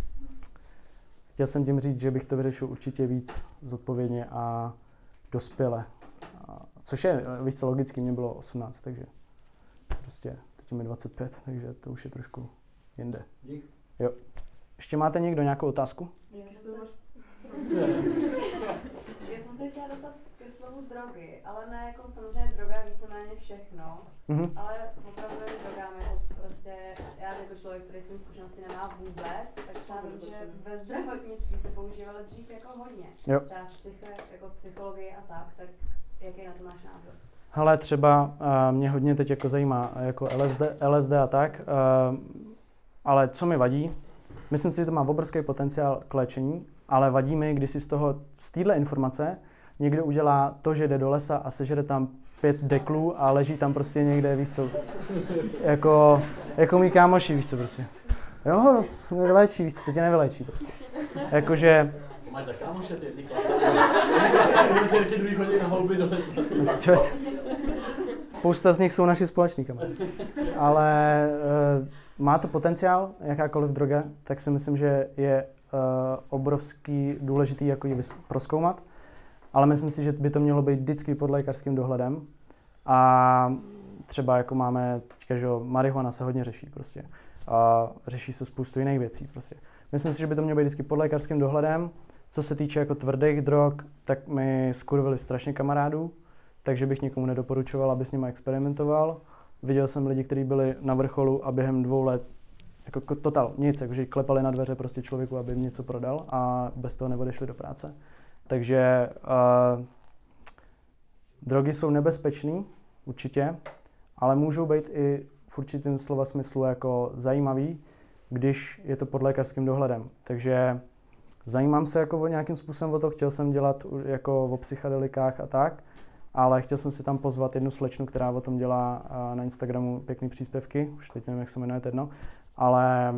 chtěl jsem tím říct, že bych to vyřešil určitě víc zodpovědně a dospěle. Což je, víš co, logicky, mě bylo 18, takže prostě teď mi 25, takže to už je trošku jinde. Dík. Jo. Ještě máte někdo nějakou otázku? Já jsem se chtěla dostat ke slovu drogy, ale ne jako samozřejmě droga víceméně všechno, ale opravdovými drogami, prostě já jako člověk, který s tím zkušenosti nemá vůbec, tak třeba vím, že ve zdravotnictví se používalo dřív jako hodně, třeba jako psychologii a tak jaký na to máš názor? Hele, třeba mě hodně teď jako zajímá jako LSD a tak, ale co mi vadí, myslím si, že to má obrovský potenciál k léčení, ale vadí mi, když si z téhle informace někdo udělá to, že jde do lesa a sežere tam 5 deklů a leží tam prostě někde, víš co, jako mý kámoši, víš co prostě. Jo, to nevyléčí, víš co, to tě nevyléčí prostě. Jakože... Máš za kámoše ty jedný klas tam večerky, druhý chodí na houby do lesa. Spousta z nich jsou naši společní kamarádi. Ale má to potenciál, jakákoliv droga, tak si myslím, že je obrovský důležitý jako ji prozkoumat. Ale myslím si, že by to mělo být vždycky pod lékařským dohledem. A třeba jako máme teďka, že marihuana se hodně řeší prostě. A řeší se spoustu jiných věcí prostě. Myslím si, že by to mělo být vždycky pod lékařským dohledem. Co se týče jako tvrdých drog, tak mi skurvili strašně kamarádů, takže bych nikomu nedoporučoval, aby s nimi experimentoval. Viděl jsem lidi, kteří byli na vrcholu a během 2 let jako totál nic, jakože klepali na dveře prostě člověku, aby jim něco prodal a bez toho neodešli do práce. Takže drogy jsou nebezpečný, určitě, ale můžou být i v určitém slova smyslu jako zajímavý, když je to pod lékařským dohledem. Takže zajímám se jako o nějakým způsobem o to, chtěl jsem dělat jako o psychedelikách a tak, ale chtěl jsem si tam pozvat jednu slečnu, která o tom dělá na Instagramu pěkný příspěvky, už teď nevím, jak se jmenuje, jedno, ale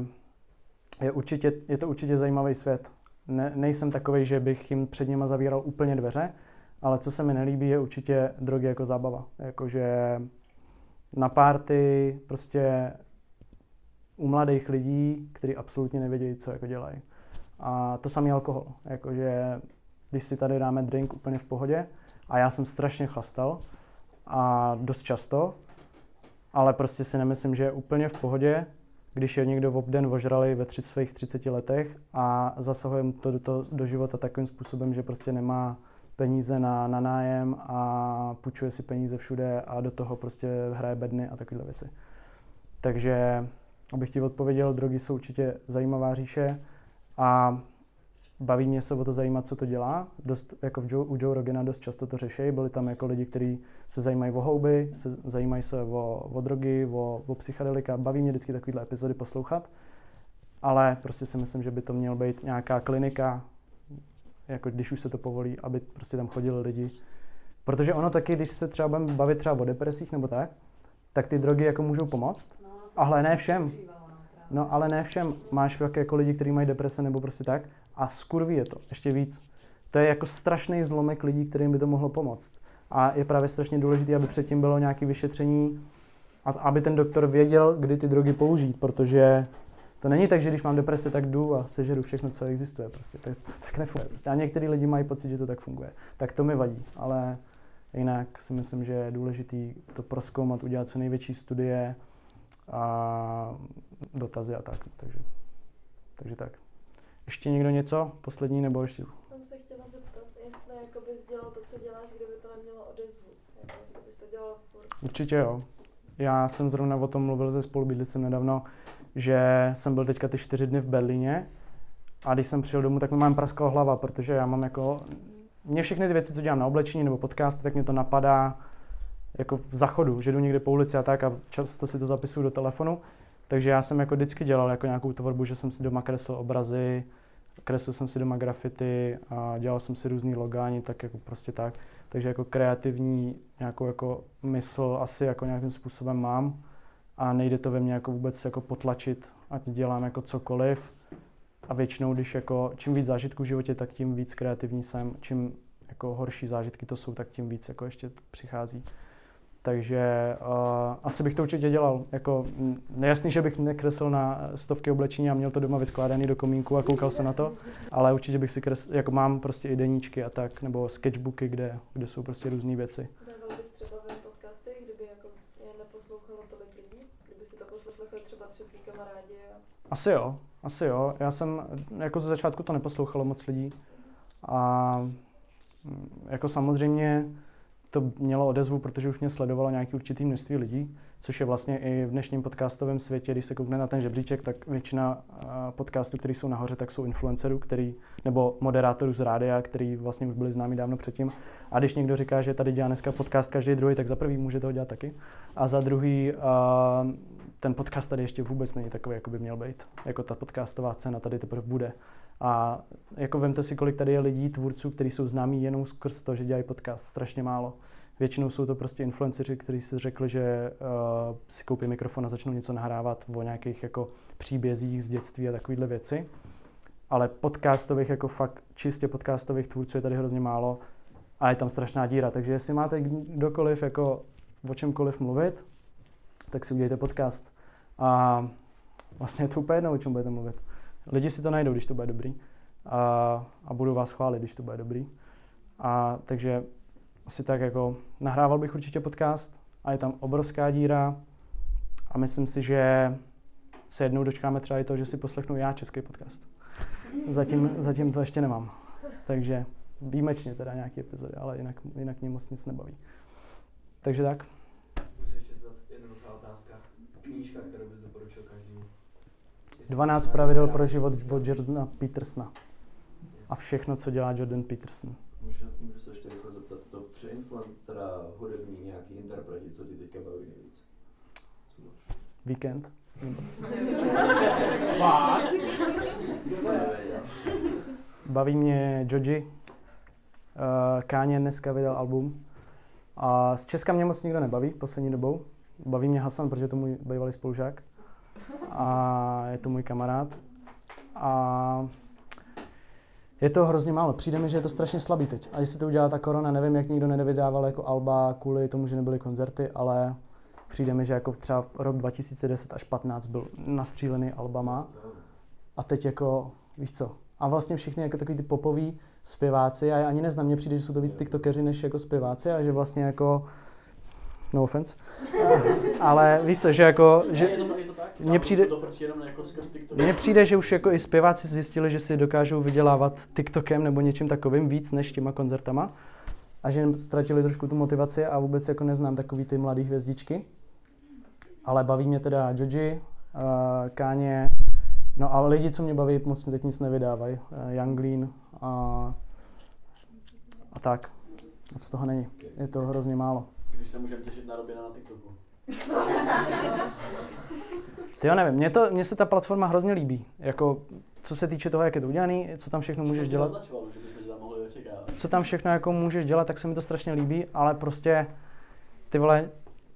je to určitě zajímavý svět. Nejsem takovej, že bych jim před nima zavíral úplně dveře, ale co se mi nelíbí, je určitě drogy jako zábava. Jakože na party prostě u mladých lidí, kteří absolutně nevědějí, co jako dělají. A to samý alkohol. Jakože když si tady dáme drink úplně v pohodě, a já jsem strašně chlastal a dost často, ale prostě si nemyslím, že je úplně v pohodě, když je někdo v obden ožralý ve svých 30 letech a zasahuje mu to do života takovým způsobem, že prostě nemá peníze na nájem a půjčuje si peníze všude a do toho prostě hraje bedny a takovéhle věci. Takže, abych ti odpověděl, drogy jsou určitě zajímavá říše a baví mě se o to zajímat, co to dělá. Dost, jako u Joe Rogana dost často to řeší. Byli tam jako lidi, kteří se zajímají o houby, zajímají se o drogy, o psychedelika. Baví mě vždycky takovéhle epizody poslouchat. Ale prostě si myslím, že by to měl být nějaká klinika, jako když už se to povolí, aby prostě tam chodili lidi. Protože ono taky, když se třeba budeme bavit třeba o depresích nebo tak ty drogy jako můžou pomoct. Ale ne všem. No ale ne všem. Máš jako lidi, kteří mají deprese nebo prostě tak. A skurví je to, ještě víc. To je jako strašný zlomek lidí, kterým by to mohlo pomoct. A je právě strašně důležité, aby předtím bylo nějaké vyšetření a aby ten doktor věděl, kdy ty drogy použít, protože to není tak, že když mám depresi, tak jdu a sežeru všechno, co existuje. Prostě to tak nefunguje. Prostě. A některý lidi mají pocit, že to tak funguje. Tak to mi vadí, ale jinak si myslím, že je důležité to prozkoumat, udělat co největší studie a dotazy a tak. Takže tak. Ještě někdo něco? Poslední nebo ještě? Jsem se chtěla zeptat, jestli jako bys dělal to, co děláš, kdyby to nemělo odezvu. Jako jestli bys to dělal furt. Určitě jo. Já jsem zrovna o tom mluvil se spolubydlicem nedávno, že jsem byl teďka ty 4 dny v Berlíně a když jsem přijel domů, tak mi mám praskala hlava, protože já mám jako... Mě všechny ty věci, co dělám na oblečení nebo podcast, tak mě to napadá jako v zachodu, že jdu někde po ulici a tak a často si to zapisuju do telefonu. Takže já jsem jako vždycky dělal jako nějakou tvorbu, že jsem si doma kreslil obrazy, kreslil jsem si doma grafity a dělal jsem si různý logáni, tak jako prostě tak. Takže jako kreativní nějakou jako mysl asi jako nějakým způsobem mám a nejde to ve mně jako vůbec jako potlačit, ať dělám jako cokoliv. A většinou, když jako čím víc zážitků v životě, tak tím víc kreativní jsem, čím jako horší zážitky to jsou, tak tím víc jako ještě přichází. Takže asi bych to určitě dělal. Jako, nejasný, že bych nekreslil na stovky oblečení a měl to doma vyskládaný do komínku a koukal se na to, ale určitě bych si jako mám prostě i deníčky a tak, nebo sketchbooky, kde jsou prostě různé věci. Dával bys třeba ven podcasty, kdyby jako je neposlouchalo tolik lidí? Kdyby si to poslechli třeba před tvý kamarádi? Asi jo. Já jsem jako ze začátku to neposlouchalo moc lidí a jako samozřejmě to mělo odezvu, protože už mě sledovalo nějaké určité množství lidí, což je vlastně i v dnešním podcastovém světě, když se koukne na ten žebříček, tak většina podcastů, které jsou nahoře, tak jsou influencerů, nebo moderátorů z rádia, který vlastně už byli známí dávno předtím. A když někdo říká, že tady dělá dneska podcast každý druhý, tak za prvý může toho dělat taky. A za druhý, ten podcast tady ještě vůbec není takový, jako by měl být. Jako ta podcastová scéna tady teprve bude. A jako vemte si, kolik tady je lidí, tvůrců, kteří jsou známí jenom skrz to, že dělají podcast. Strašně málo. Většinou jsou to prostě influenceři, kteří si řekli, že si koupí mikrofon a začnou něco nahrávat o nějakých jako příbězích z dětství a takovéhle věci. Ale podcastových, jako fakt čistě podcastových tvůrců je tady hrozně málo a je tam strašná díra. Takže jestli máte kdokoliv jako o čemkoliv mluvit, tak si udělejte podcast. A vlastně je to úplně jedno, o čem budete mluvit. Lidi si to najdou, když to bude dobrý a budou vás chválit, když to bude dobrý. A takže asi tak jako nahrával bych určitě podcast a je tam obrovská díra a myslím si, že se jednou dočkáme třeba i toho, že si poslechnu já český podcast. Zatím to ještě nemám. Takže výjimečně teda nějaký epizody, ale jinak mě moc nic nebaví. Takže tak. Musím ještě dát jednoduchá otázka. Knížka, kterou bys doporučil každému. 12 pravidel pro život od Jordana Petersona. A všechno, co dělá Jordan Peterson. Můžu se ještě rychle zeptat, to teda hudební nějaký interpreti, co ti teďka baví nejvíc? Víkend. Baví mě Joji. Káně dneska vydal album. A z Česka mě moc nikdo nebaví poslední dobou. Baví mě Hasan, protože je to můj bývalý spolužák. A je to můj kamarád. A je to hrozně málo. Přijde mi, že je to strašně slabý teď. A jestli to udělá ta korona, nevím, jak nikdo nevydával jako alba kvůli tomu, že nebyly koncerty, ale přijde mi, že jako třeba rok 2010 až 15 byl nastřílený albama. A teď jako, víš co? A vlastně všichni jako takový ty popoví zpěváci, a já ani neznám, mně přijde, že jsou to víc tiktokeři než jako zpěváci a že vlastně jako, no offense, ale víš co, že jako, že mně přijde, že už jako i zpěváci zjistili, že si dokážou vydělávat TikTokem nebo něčím takovým víc než těma koncertama a že ztratili trošku tu motivaci a vůbec jako neznám takový ty mladý hvězdičky, ale baví mě teda Joji, Káně. No ale lidi, co mě baví, moc teď nic nevydávají. Young Lean a tak. Moc toho není. Je to hrozně málo. Když se můžeme těšit na Robina na TikToku. Tyjo, nevím, mně se ta platforma hrozně líbí. Jako, co se týče toho, jak je to udělaný, co tam všechno můžeš dělat. Co tam všechno jako můžeš dělat, tak se mi to strašně líbí, ale prostě ty vole,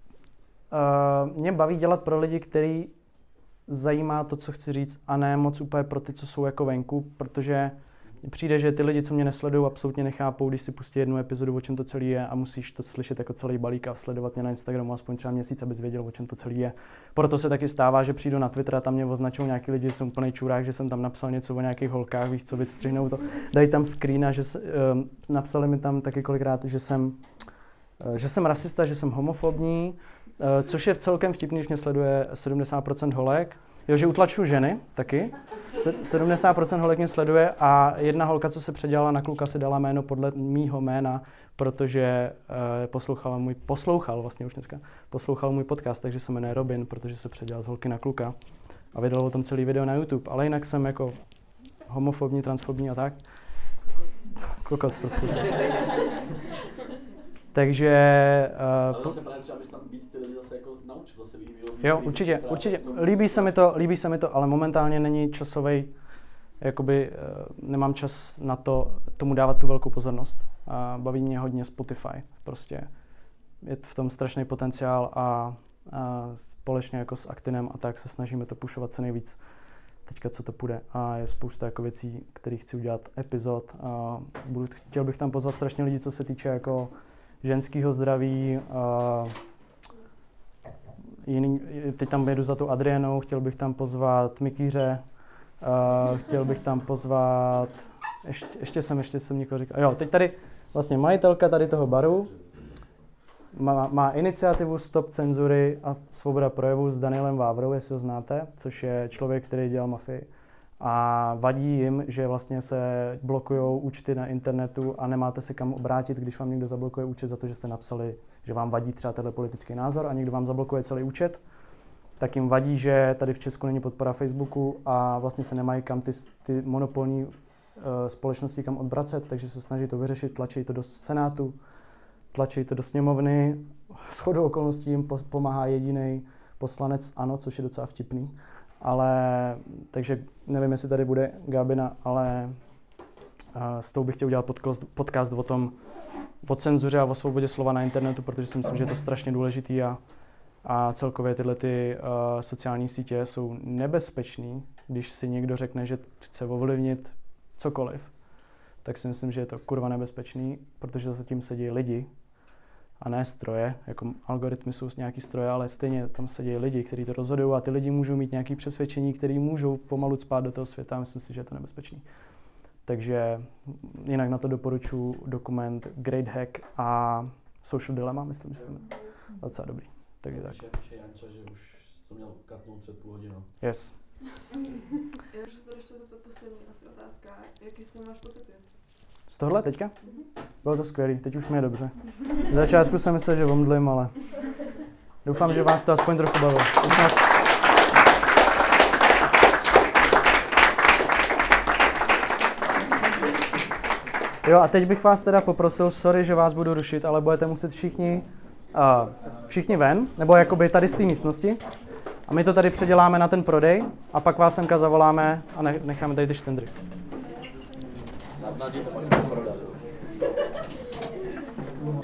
mě baví dělat pro lidi, který zajímá to, co chci říct, a ne moc úplně pro ty, co jsou jako venku, protože přijde, že ty lidi, co mě nesledují, absolutně nechápou, když si pustí jednu epizodu, o čem to celý je, a musíš to slyšet jako celý balík a sledovat mě na Instagramu aspoň třeba měsíc, abys věděl, o čem to celý je. Proto se taky stává, že přijdu na Twitter a tam mě označují nějaký lidi, že jsem úplnej čurák, že jsem tam napsal něco o nějakých holkách, víš co, vystřihnou to, dají tam screena, že napsali mi tam taky kolikrát, že jsem rasista, že jsem homofobní, což je celkem vtipný, když mě sleduje 70% holek. Jo, že utlačuju ženy taky. 70% holek mě sleduje a jedna holka, co se předělala na kluka, si dala jméno podle mýho jména, protože poslouchal můj podcast, takže se jmenuje Robin, protože se předělal z holky na kluka a vydal o tom celý video na YouTube. Ale jinak jsem jako homofobní, transfobní a tak. Kokot prostě. Takže... Ale zase právě třeba bys tam víc ty lidi zase jako naučil, zase jo, určitě. Líbí se mi to, ale momentálně není časovej, jakoby nemám čas na to, tomu dávat tu velkou pozornost. Baví mě hodně Spotify, prostě je v tom strašný potenciál a společně jako s Actinem a tak se snažíme to pušovat co nejvíc. Teďka co to půjde a je spousta jako věcí, které chci udělat, epizod. Chtěl bych tam pozvat strašně lidi, co se týče jako ženského zdraví, teď tam jedu za tu Adrianou, chtěl bych tam pozvat Mikýře, chtěl bych tam pozvat, ještě jsem někoho říkal, jo, teď tady vlastně majitelka tady toho baru má iniciativu Stop cenzury a svoboda projevu s Danielem Vávrou, jestli ho znáte, což je člověk, který dělal mafii. A vadí jim, že vlastně se blokujou účty na internetu a nemáte se kam obrátit, když vám někdo zablokuje účet za to, že jste napsali, že vám vadí třeba tenhle politický názor a někdo vám zablokuje celý účet, tak jim vadí, že tady v Česku není podpora Facebooku a vlastně se nemají kam ty monopolní společnosti kam odvracet, takže se snaží to vyřešit, tlačí to do Senátu, tlačí to do sněmovny. Shodou okolností jim pomáhá jediný poslanec ANO, což je docela vtipný. Ale, takže nevím, jestli tady bude Gábina, ale s tou bych chtěl udělat podcast o cenzuře a o svobodě slova na internetu, protože si myslím, že je to strašně důležitý a celkově tyhle sociální sítě jsou nebezpečný, když si někdo řekne, že chce ovlivnit cokoliv, tak si myslím, že je to kurva nebezpečný, protože zatím sedí lidi a ne stroje, jako algoritmy jsou nějaký stroje, ale stejně tam sedí lidi, kteří to rozhodují a ty lidi můžou mít nějaké přesvědčení, které můžou pomalu spát do toho světa a myslím si, že je to nebezpečný. Takže jinak na to doporučuji dokument Great Hack a Social Dilemma, myslím, že to je docela dobrý. Takže tak. Píše Janča, že už to měl katnout před půl hodinou. Yes. Já už se to ještě zeptat poslední asi otázka. Jaký z toho máš pocity? Z tohle teďka? Bylo to skvělý, teď už mi je dobře. V začátku jsem myslel, že omdlím, ale doufám, že vás to aspoň trochu bavilo. Jo, a teď bych vás teda poprosil, sorry, že vás budu rušit, ale budete muset všichni ven, nebo jakoby tady z té místnosti. A my to tady předěláme na ten prodej a pak vás semka zavoláme a necháme tady ty štendry. Snad to